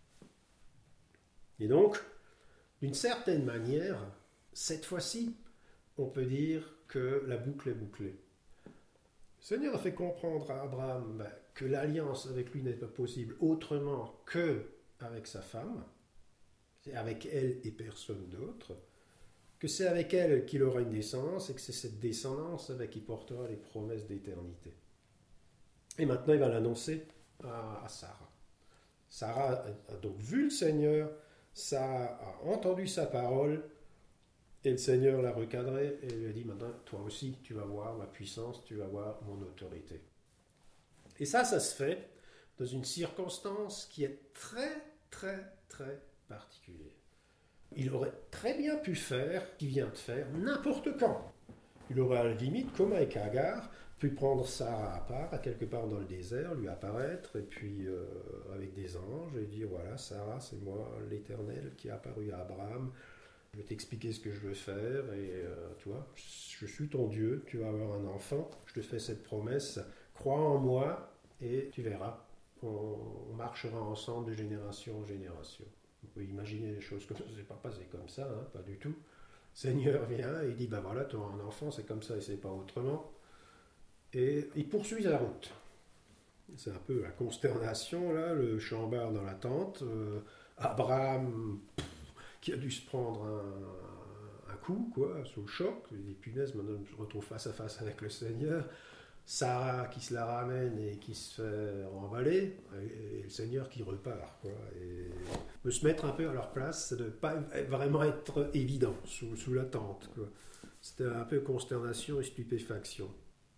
Et donc, d'une certaine manière, cette fois-ci, on peut dire que la boucle est bouclée. Le Seigneur a fait comprendre à Abraham ben, que l'alliance avec lui n'est pas possible autrement qu'avec sa femme, c'est avec elle et personne d'autre, que c'est avec elle qu'il aura une descendance et que c'est cette descendance avec qui portera les promesses d'éternité. Et maintenant, il va l'annoncer à, à Sarah. Sarah a, a donc vu le Seigneur, Sarah a entendu sa parole, et le Seigneur l'a recadré et lui a dit, maintenant, toi aussi, tu vas voir ma puissance, tu vas voir mon autorité. Et ça, ça se fait dans une circonstance qui est très, très, très particulière. Il aurait très bien pu faire ce qu'il vient de faire n'importe quand. Il aurait à la limite, comme avec Agar, pu prendre Sarah à part, à quelque part dans le désert, lui apparaître, et puis euh, avec des anges, et dire, voilà, Sarah, c'est moi, l'Éternel, qui est apparu à Abraham, je vais t'expliquer ce que je veux faire, et euh, tu vois, je suis ton Dieu, tu vas avoir un enfant, je te fais cette promesse, crois en moi, et tu verras, on, on marchera ensemble de génération en génération. Vous pouvez imaginer les choses comme ça, c'est pas passé comme ça, hein, pas du tout. Seigneur vient et il dit, ben voilà, tu auras un enfant, c'est comme ça et c'est pas autrement. Et il poursuit la route. C'est un peu la consternation, là, le chambard dans la tente. Euh, Abraham, pff, qui a dû se prendre un, un coup, quoi, sous le choc. Il dit, punaise, maintenant je me retrouve face à face avec le Seigneur. Sarah qui se la ramène et qui se fait remballer, et, et le Seigneur qui repart, quoi. Et de se mettre un peu à leur place, c'est de ne pas vraiment être évident sous, sous la tente, quoi. C'était un peu consternation et stupéfaction.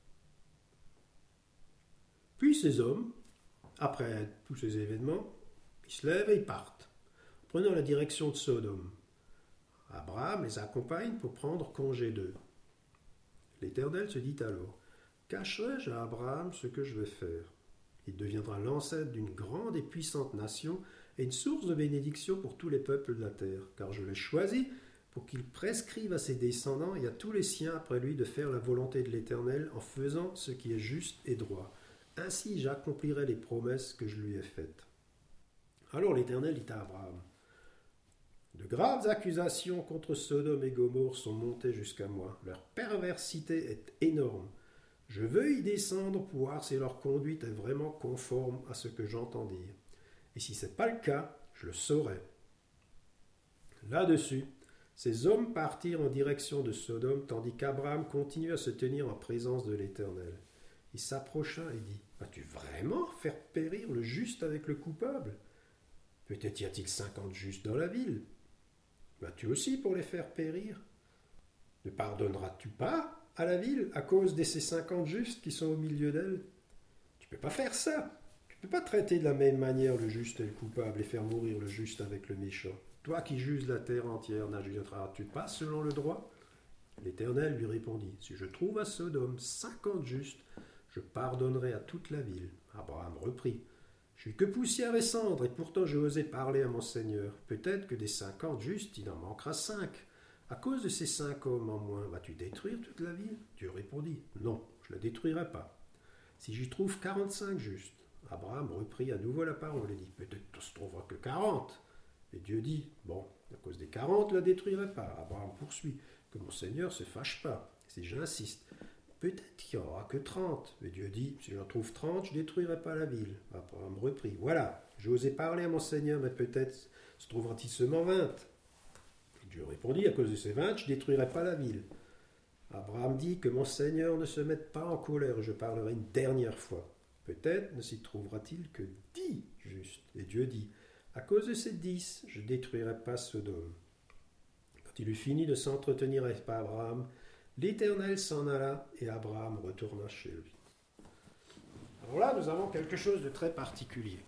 Puis ces hommes, après tous ces événements, ils se lèvent et ils partent, prenant la direction de Sodome. Abraham les accompagne pour prendre congé d'eux. L'Éternel se dit alors, cacherai-je à Abraham ce que je vais faire? Il deviendra l'ancêtre d'une grande et puissante nation et une source de bénédiction pour tous les peuples de la terre, car je l'ai choisi pour qu'il prescrive à ses descendants et à tous les siens après lui de faire la volonté de l'Éternel en faisant ce qui est juste et droit. Ainsi j'accomplirai les promesses que je lui ai faites. Alors l'Éternel dit à Abraham, de graves accusations contre Sodome et Gomorrhe sont montées jusqu'à moi. Leur perversité est énorme. Je veux y descendre pour voir si leur conduite est vraiment conforme à ce que j'entends dire. Et si ce n'est pas le cas, je le saurai. Là-dessus, ces hommes partirent en direction de Sodome, tandis qu'Abraham continua à se tenir en présence de l'Éternel. Il s'approcha et dit, « Vas-tu vraiment faire périr le juste avec le coupable? Peut-être y a-t-il cinquante justes dans la ville. Vas-tu aussi pour les faire périr? Ne pardonneras-tu pas à la ville à cause de ces cinquante justes qui sont au milieu d'elle? Tu ne peux pas faire ça. Tu ne peux pas traiter de la même manière le juste et le coupable et faire mourir le juste avec le méchant. Toi qui juges la terre entière, n'ajouteras-tu pas selon le droit? » L'Éternel lui répondit, « Si je trouve à Sodome cinquante justes, je pardonnerai à toute la ville. » Abraham reprit, « Je suis que poussière et cendre, et pourtant j'ai osé parler à mon Seigneur. Peut-être que des cinquante justes, il en manquera cinq. À cause de ces cinq hommes en moins, vas-tu détruire toute la ville? » Dieu répondit, « Non, je ne la détruirai pas. Si j'y trouve quarante-cinq justes. » Abraham reprit à nouveau la parole et dit, « Peut-être ne se trouvera que quarante. » Et Dieu dit, « Bon, à cause des quarante, je ne la détruirai pas. » Abraham poursuit, « Que mon Seigneur ne se fâche pas. Si j'insiste, peut-être qu'il n'y aura que trente. » Et Dieu dit, « Si j'en trouve trente, je ne détruirai pas la ville. » Abraham reprit, « Voilà, j'ai osé parler à mon Seigneur, mais peut-être se trouvera-t-il seulement vingt. » Dieu répondit, « À cause de ces vingt, je ne détruirai pas la ville. » Abraham dit, « Que mon Seigneur ne se mette pas en colère, je parlerai une dernière fois. Peut-être ne s'y trouvera-t-il que dix justes. » Et Dieu dit, « À cause de ces dix, je ne détruirai pas Sodome. » Quand il eut fini de s'entretenir avec Abraham, l'Éternel s'en alla et Abraham retourna chez lui. Alors là, nous avons quelque chose de très particulier.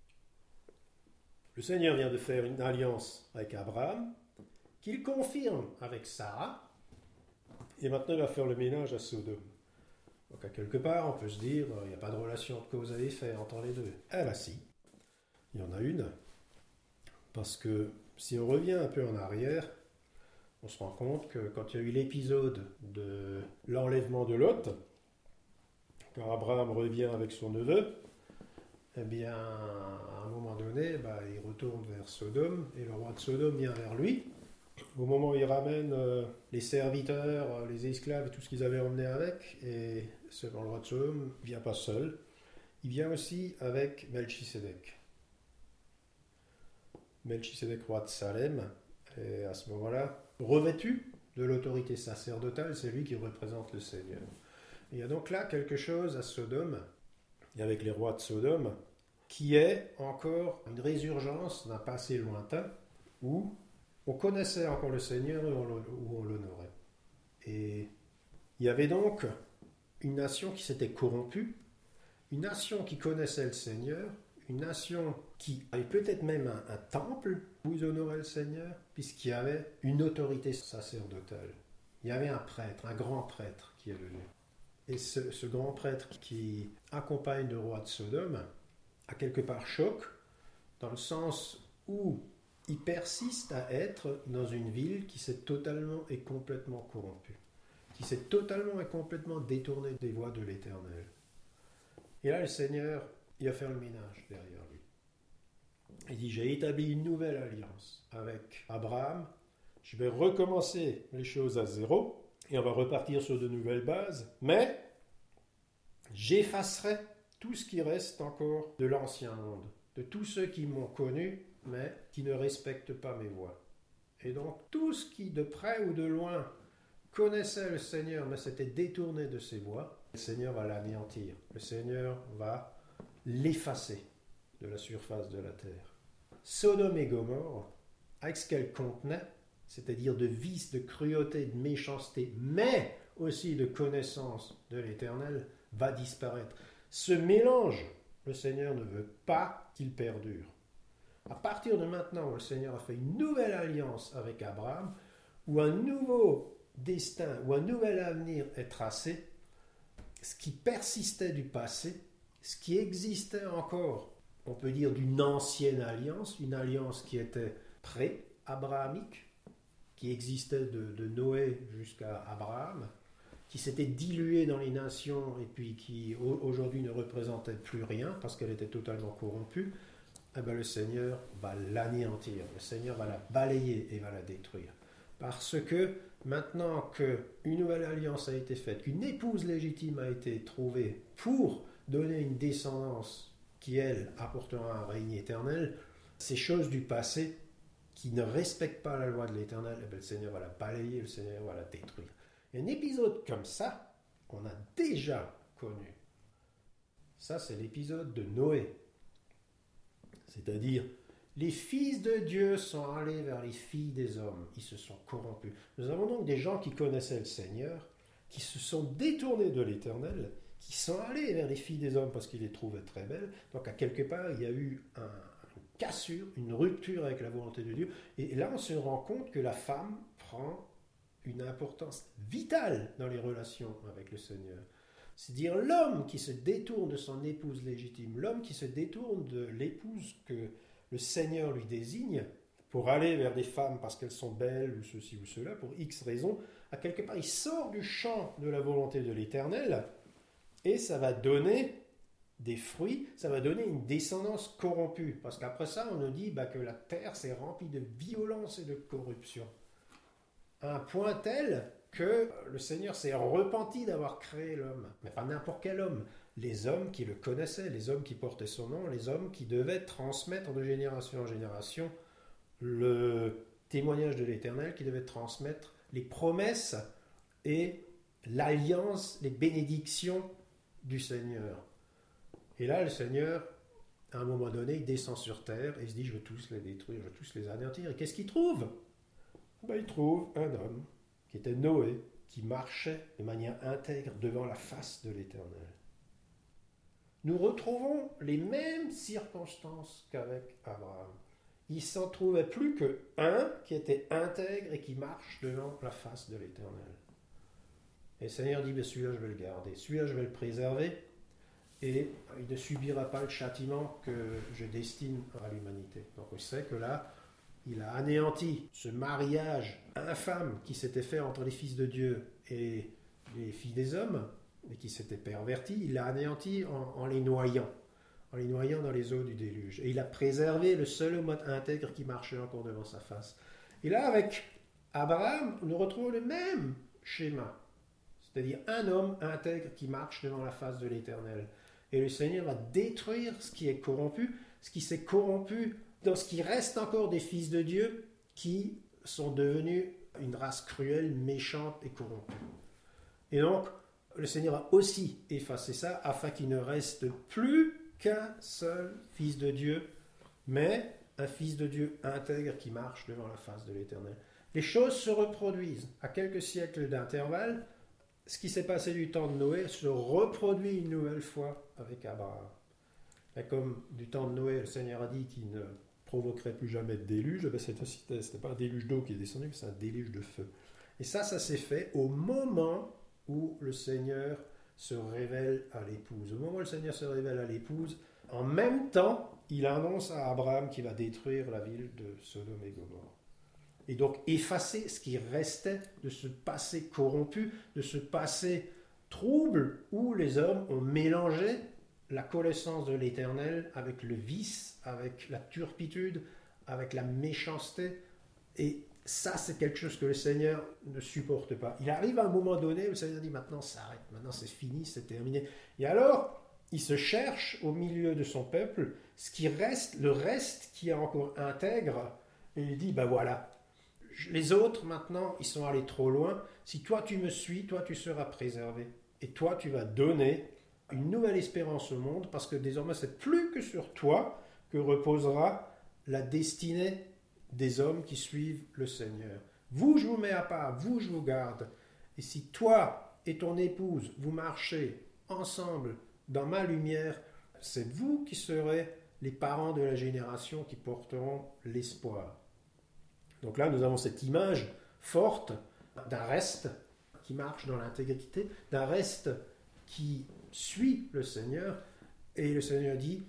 Le Seigneur vient de faire une alliance avec Abraham, qu'il confirme avec Sarah, et maintenant il va faire le ménage à Sodome. Donc à quelque part, on peut se dire, il n'y a pas de relation de cause à effet entre les deux. Eh bien si, il y en a une. Parce que si on revient un peu en arrière, on se rend compte que quand il y a eu l'épisode de l'enlèvement de Lot, quand Abraham revient avec son neveu, eh bien, à un moment donné, bah, il retourne vers Sodome, et le roi de Sodome vient vers lui. Au moment où il ramène euh, les serviteurs, euh, les esclaves et tout ce qu'ils avaient emmené avec, et selon le roi de Sodome, il ne vient pas seul, il vient aussi avec Melchisédek. Melchisédek, roi de Salem, et à ce moment-là, revêtu de l'autorité sacerdotale, c'est lui qui représente le Seigneur. Il y a donc là quelque chose à Sodome, et avec les rois de Sodome, qui est encore une résurgence d'un passé lointain où on connaissait encore le Seigneur et où on l'honorait. Et il y avait donc une nation qui s'était corrompue, une nation qui connaissait le Seigneur, une nation qui avait peut-être même un, un temple où ils honoraient le Seigneur, puisqu'il y avait une autorité sacerdotale. Il y avait un prêtre, un grand prêtre qui est venu. Et ce, ce grand prêtre qui accompagne le roi de Sodome a quelque part choc, dans le sens où il persiste à être dans une ville qui s'est totalement et complètement corrompue, qui s'est totalement et complètement détournée des voies de l'Éternel. Et là, le Seigneur, il va faire le ménage derrière lui. Il dit, j'ai établi une nouvelle alliance avec Abraham, je vais recommencer les choses à zéro, et on va repartir sur de nouvelles bases, mais j'effacerai tout ce qui reste encore de l'ancien monde, de tous ceux qui m'ont connu, mais qui ne respectent pas mes voies. Et donc, tout ce qui, de près ou de loin, connaissait le Seigneur, mais s'était détourné de ses voies, le Seigneur va l'anéantir. Le Seigneur va l'effacer de la surface de la terre. Sodome et Gomorrhe, avec ce qu'elle contenait, c'est-à-dire de vices, de cruauté, de méchanceté, mais aussi de connaissance de l'Éternel, va disparaître. Ce mélange, le Seigneur ne veut pas qu'il perdure. À partir de maintenant où le Seigneur a fait une nouvelle alliance avec Abraham, où un nouveau destin, où un nouvel avenir est tracé, ce qui persistait du passé, ce qui existait encore, on peut dire d'une ancienne alliance, une alliance qui était pré-abrahamique, qui existait de, de Noé jusqu'à Abraham, qui s'était diluée dans les nations et puis qui aujourd'hui ne représentait plus rien parce qu'elle était totalement corrompue, eh bien, le Seigneur va l'anéantir, le Seigneur va la balayer et va la détruire. Parce que maintenant qu'une nouvelle alliance a été faite, qu'une épouse légitime a été trouvée pour donner une descendance qui, elle, apportera un règne éternel, ces choses du passé qui ne respectent pas la loi de l'Éternel, eh bien, le Seigneur va la balayer, le Seigneur va la détruire. Et un épisode comme ça, qu'on a déjà connu, ça c'est l'épisode de Noé. C'est-à-dire, les fils de Dieu sont allés vers les filles des hommes, ils se sont corrompus. Nous avons donc des gens qui connaissaient le Seigneur, qui se sont détournés de l'Éternel, qui sont allés vers les filles des hommes parce qu'ils les trouvaient très belles. Donc à quelque part, il y a eu un, une cassure, une rupture avec la volonté de Dieu. Et là, on se rend compte que la femme prend une importance vitale dans les relations avec le Seigneur. C'est-à-dire l'homme qui se détourne de son épouse légitime, l'homme qui se détourne de l'épouse que le Seigneur lui désigne pour aller vers des femmes parce qu'elles sont belles ou ceci ou cela, pour X raisons, à quelque part il sort du champ de la volonté de l'Éternel et ça va donner des fruits, ça va donner une descendance corrompue. Parce qu'après ça, on nous dit bah, que la terre s'est remplie de violence et de corruption. À un point tel que le Seigneur s'est repenti d'avoir créé l'homme. Mais pas n'importe quel homme. Les hommes qui le connaissaient, les hommes qui portaient son nom, les hommes qui devaient transmettre de génération en génération le témoignage de l'Éternel, qui devaient transmettre les promesses et l'alliance, les bénédictions du Seigneur. Et là, le Seigneur, à un moment donné, il descend sur terre et il se dit, je veux tous les détruire, je veux tous les anéantir. Et qu'est-ce qu'il trouve ? Ben, il trouve un homme qui était Noé, qui marchait de manière intègre devant la face de l'Éternel. Nous retrouvons les mêmes circonstances qu'avec Abraham. Il s'en trouvait plus qu'un qui était intègre et qui marche devant la face de l'Éternel. Et le Seigneur dit, ben celui-là je vais le garder, celui-là je vais le préserver, et il ne subira pas le châtiment que je destine à l'humanité. Donc on sait que là, il a anéanti ce mariage infâme qui s'était fait entre les fils de Dieu et les filles des hommes, et qui s'était perverti, il l'a anéanti en, en les noyant, en les noyant dans les eaux du déluge. Et il a préservé le seul homme intègre qui marchait encore devant sa face. Et là, avec Abraham, nous retrouvons le même schéma, c'est-à-dire un homme intègre qui marche devant la face de l'Éternel. Et le Seigneur va détruire ce qui est corrompu, ce qui s'est corrompu dans ce qui reste encore des fils de Dieu qui sont devenus une race cruelle, méchante et corrompue. Et donc, le Seigneur a aussi effacé ça afin qu'il ne reste plus qu'un seul fils de Dieu, mais un fils de Dieu intègre qui marche devant la face de l'Éternel. Les choses se reproduisent. À quelques siècles d'intervalle, ce qui s'est passé du temps de Noé se reproduit une nouvelle fois avec Abraham. Et comme du temps de Noé, le Seigneur a dit qu'il ne provoquerait plus jamais de déluge, ben ce n'était pas un déluge d'eau qui est descendu, mais c'est un déluge de feu. Et ça, ça s'est fait au moment où le Seigneur se révèle à l'épouse. Au moment où le Seigneur se révèle à l'épouse, en même temps, il annonce à Abraham qu'il va détruire la ville de Sodome et Gomorrhe. Et donc effacer ce qui restait de ce passé corrompu, de ce passé trouble où les hommes ont mélangé la connaissance de l'Éternel avec le vice, avec la turpitude, avec la méchanceté. Et ça, c'est quelque chose que le Seigneur ne supporte pas. Il arrive à un moment donné où le Seigneur dit maintenant ça arrête, maintenant c'est fini, c'est terminé. Et alors, il se cherche au milieu de son peuple ce qui reste, le reste qui est encore intègre, et il dit ben voilà. Les autres, maintenant, ils sont allés trop loin. Si toi, tu me suis, toi, tu seras préservé. Et toi, tu vas donner une nouvelle espérance au monde, parce que désormais, c'est plus que sur toi que reposera la destinée des hommes qui suivent le Seigneur. Vous, je vous mets à part, vous, je vous garde. Et si toi et ton épouse, vous marchez ensemble dans ma lumière, c'est vous qui serez les parents de la génération qui porteront l'espoir. Donc là, nous avons cette image forte d'un reste qui marche dans l'intégrité, d'un reste qui suit le Seigneur. Et le Seigneur dit,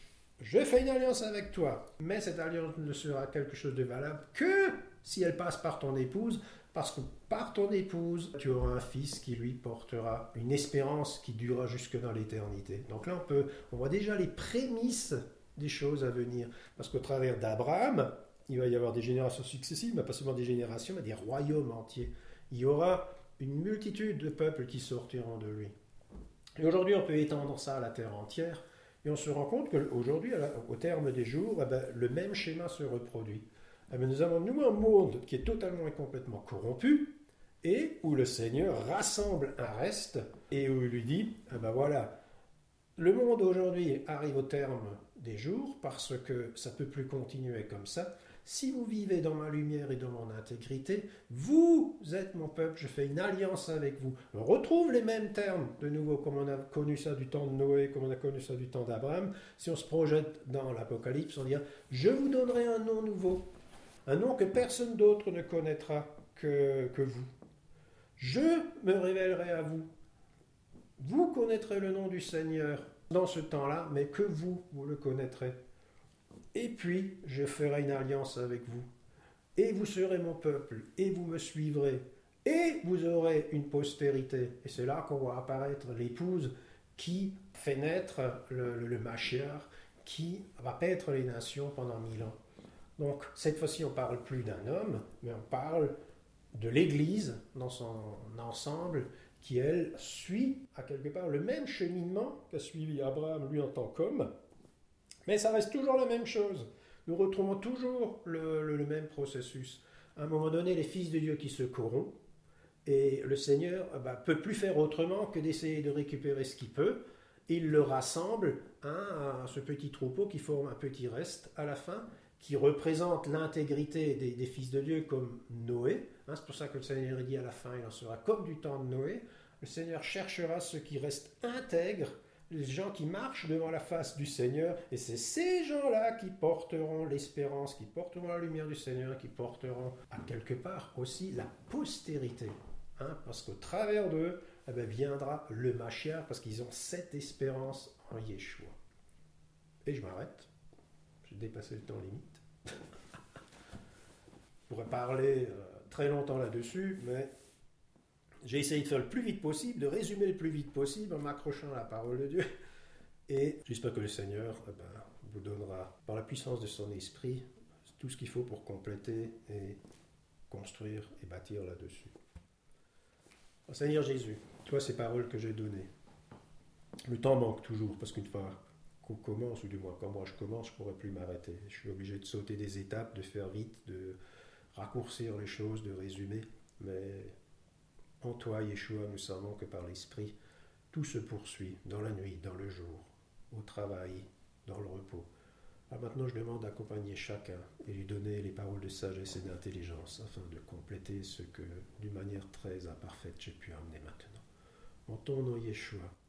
je fais une alliance avec toi, mais cette alliance ne sera quelque chose de valable que si elle passe par ton épouse, parce que par ton épouse, tu auras un fils qui lui portera une espérance qui durera jusque dans l'éternité. Donc là, on, peut, on voit déjà les prémices des choses à venir, parce qu'au travers d'Abraham, il va y avoir des générations successives, mais pas seulement des générations, mais des royaumes entiers. Il y aura une multitude de peuples qui sortiront de lui. Et aujourd'hui, on peut étendre ça à la terre entière, et on se rend compte qu'aujourd'hui, au terme des jours, eh ben, le même schéma se reproduit. Eh ben, nous avons, nous, un monde qui est totalement et complètement corrompu, et où le Seigneur rassemble un reste, et où il lui dit, eh ben voilà, le monde aujourd'hui arrive au terme des jours, parce que ça ne peut plus continuer comme ça. Si vous vivez dans ma lumière et dans mon intégrité, vous êtes mon peuple, je fais une alliance avec vous. On retrouve les mêmes termes, de nouveau, comme on a connu ça du temps de Noé, comme on a connu ça du temps d'Abraham. Si on se projette dans l'Apocalypse, on dit « Je vous donnerai un nom nouveau, un nom que personne d'autre ne connaîtra que, que vous. Je me révélerai à vous. Vous connaîtrez le nom du Seigneur dans ce temps-là, mais que vous, vous le connaîtrez. Et puis, je ferai une alliance avec vous. Et vous serez mon peuple, et vous me suivrez, et vous aurez une postérité. » Et c'est là qu'on voit apparaître l'épouse qui fait naître le, le, le Mashiach, qui va paître les nations pendant mille ans. Donc, cette fois-ci, on ne parle plus d'un homme, mais on parle de l'Église dans son ensemble, qui, elle, suit à quelque part le même cheminement qu'a suivi Abraham, lui, en tant qu'homme. Mais ça reste toujours la même chose. Nous retrouvons toujours le, le, le même processus. À un moment donné, les fils de Dieu qui se corrompent, et le Seigneur ne bah, peut plus faire autrement que d'essayer de récupérer ce qu'il peut. Il le rassemble hein, à ce petit troupeau qui forme un petit reste à la fin, qui représente l'intégrité des, des fils de Dieu comme Noé. Hein, c'est pour ça que le Seigneur dit à la fin, il en sera comme du temps de Noé. Le Seigneur cherchera ceux qui restent intègres, les gens qui marchent devant la face du Seigneur, et c'est ces gens-là qui porteront l'espérance, qui porteront la lumière du Seigneur, qui porteront à quelque part aussi la postérité. Hein, parce qu'au travers d'eux, eh bien, viendra le Mashiach, parce qu'ils ont cette espérance en Yeshua. Et je m'arrête. J'ai dépassé le temps limite. Je pourrais parler euh, très longtemps là-dessus, mais j'ai essayé de faire le plus vite possible, de résumer le plus vite possible en m'accrochant à la parole de Dieu. Et j'espère que le Seigneur eh ben, vous donnera, par la puissance de son esprit, tout ce qu'il faut pour compléter et construire et bâtir là-dessus. Oh, Seigneur Jésus, toi, ces paroles que j'ai données, le temps manque toujours, parce qu'une fois qu'on commence, ou du moins quand moi je commence, je ne pourrai plus m'arrêter. Je suis obligé de sauter des étapes, de faire vite, de raccourcir les choses, de résumer. Mais en toi, Yeshua, nous savons que par l'Esprit, tout se poursuit dans la nuit, dans le jour, au travail, dans le repos. Alors maintenant, je demande d'accompagner chacun et lui donner les paroles de sagesse et d'intelligence afin de compléter ce que, d'une manière très imparfaite, j'ai pu amener maintenant. En ton nom, Yeshua.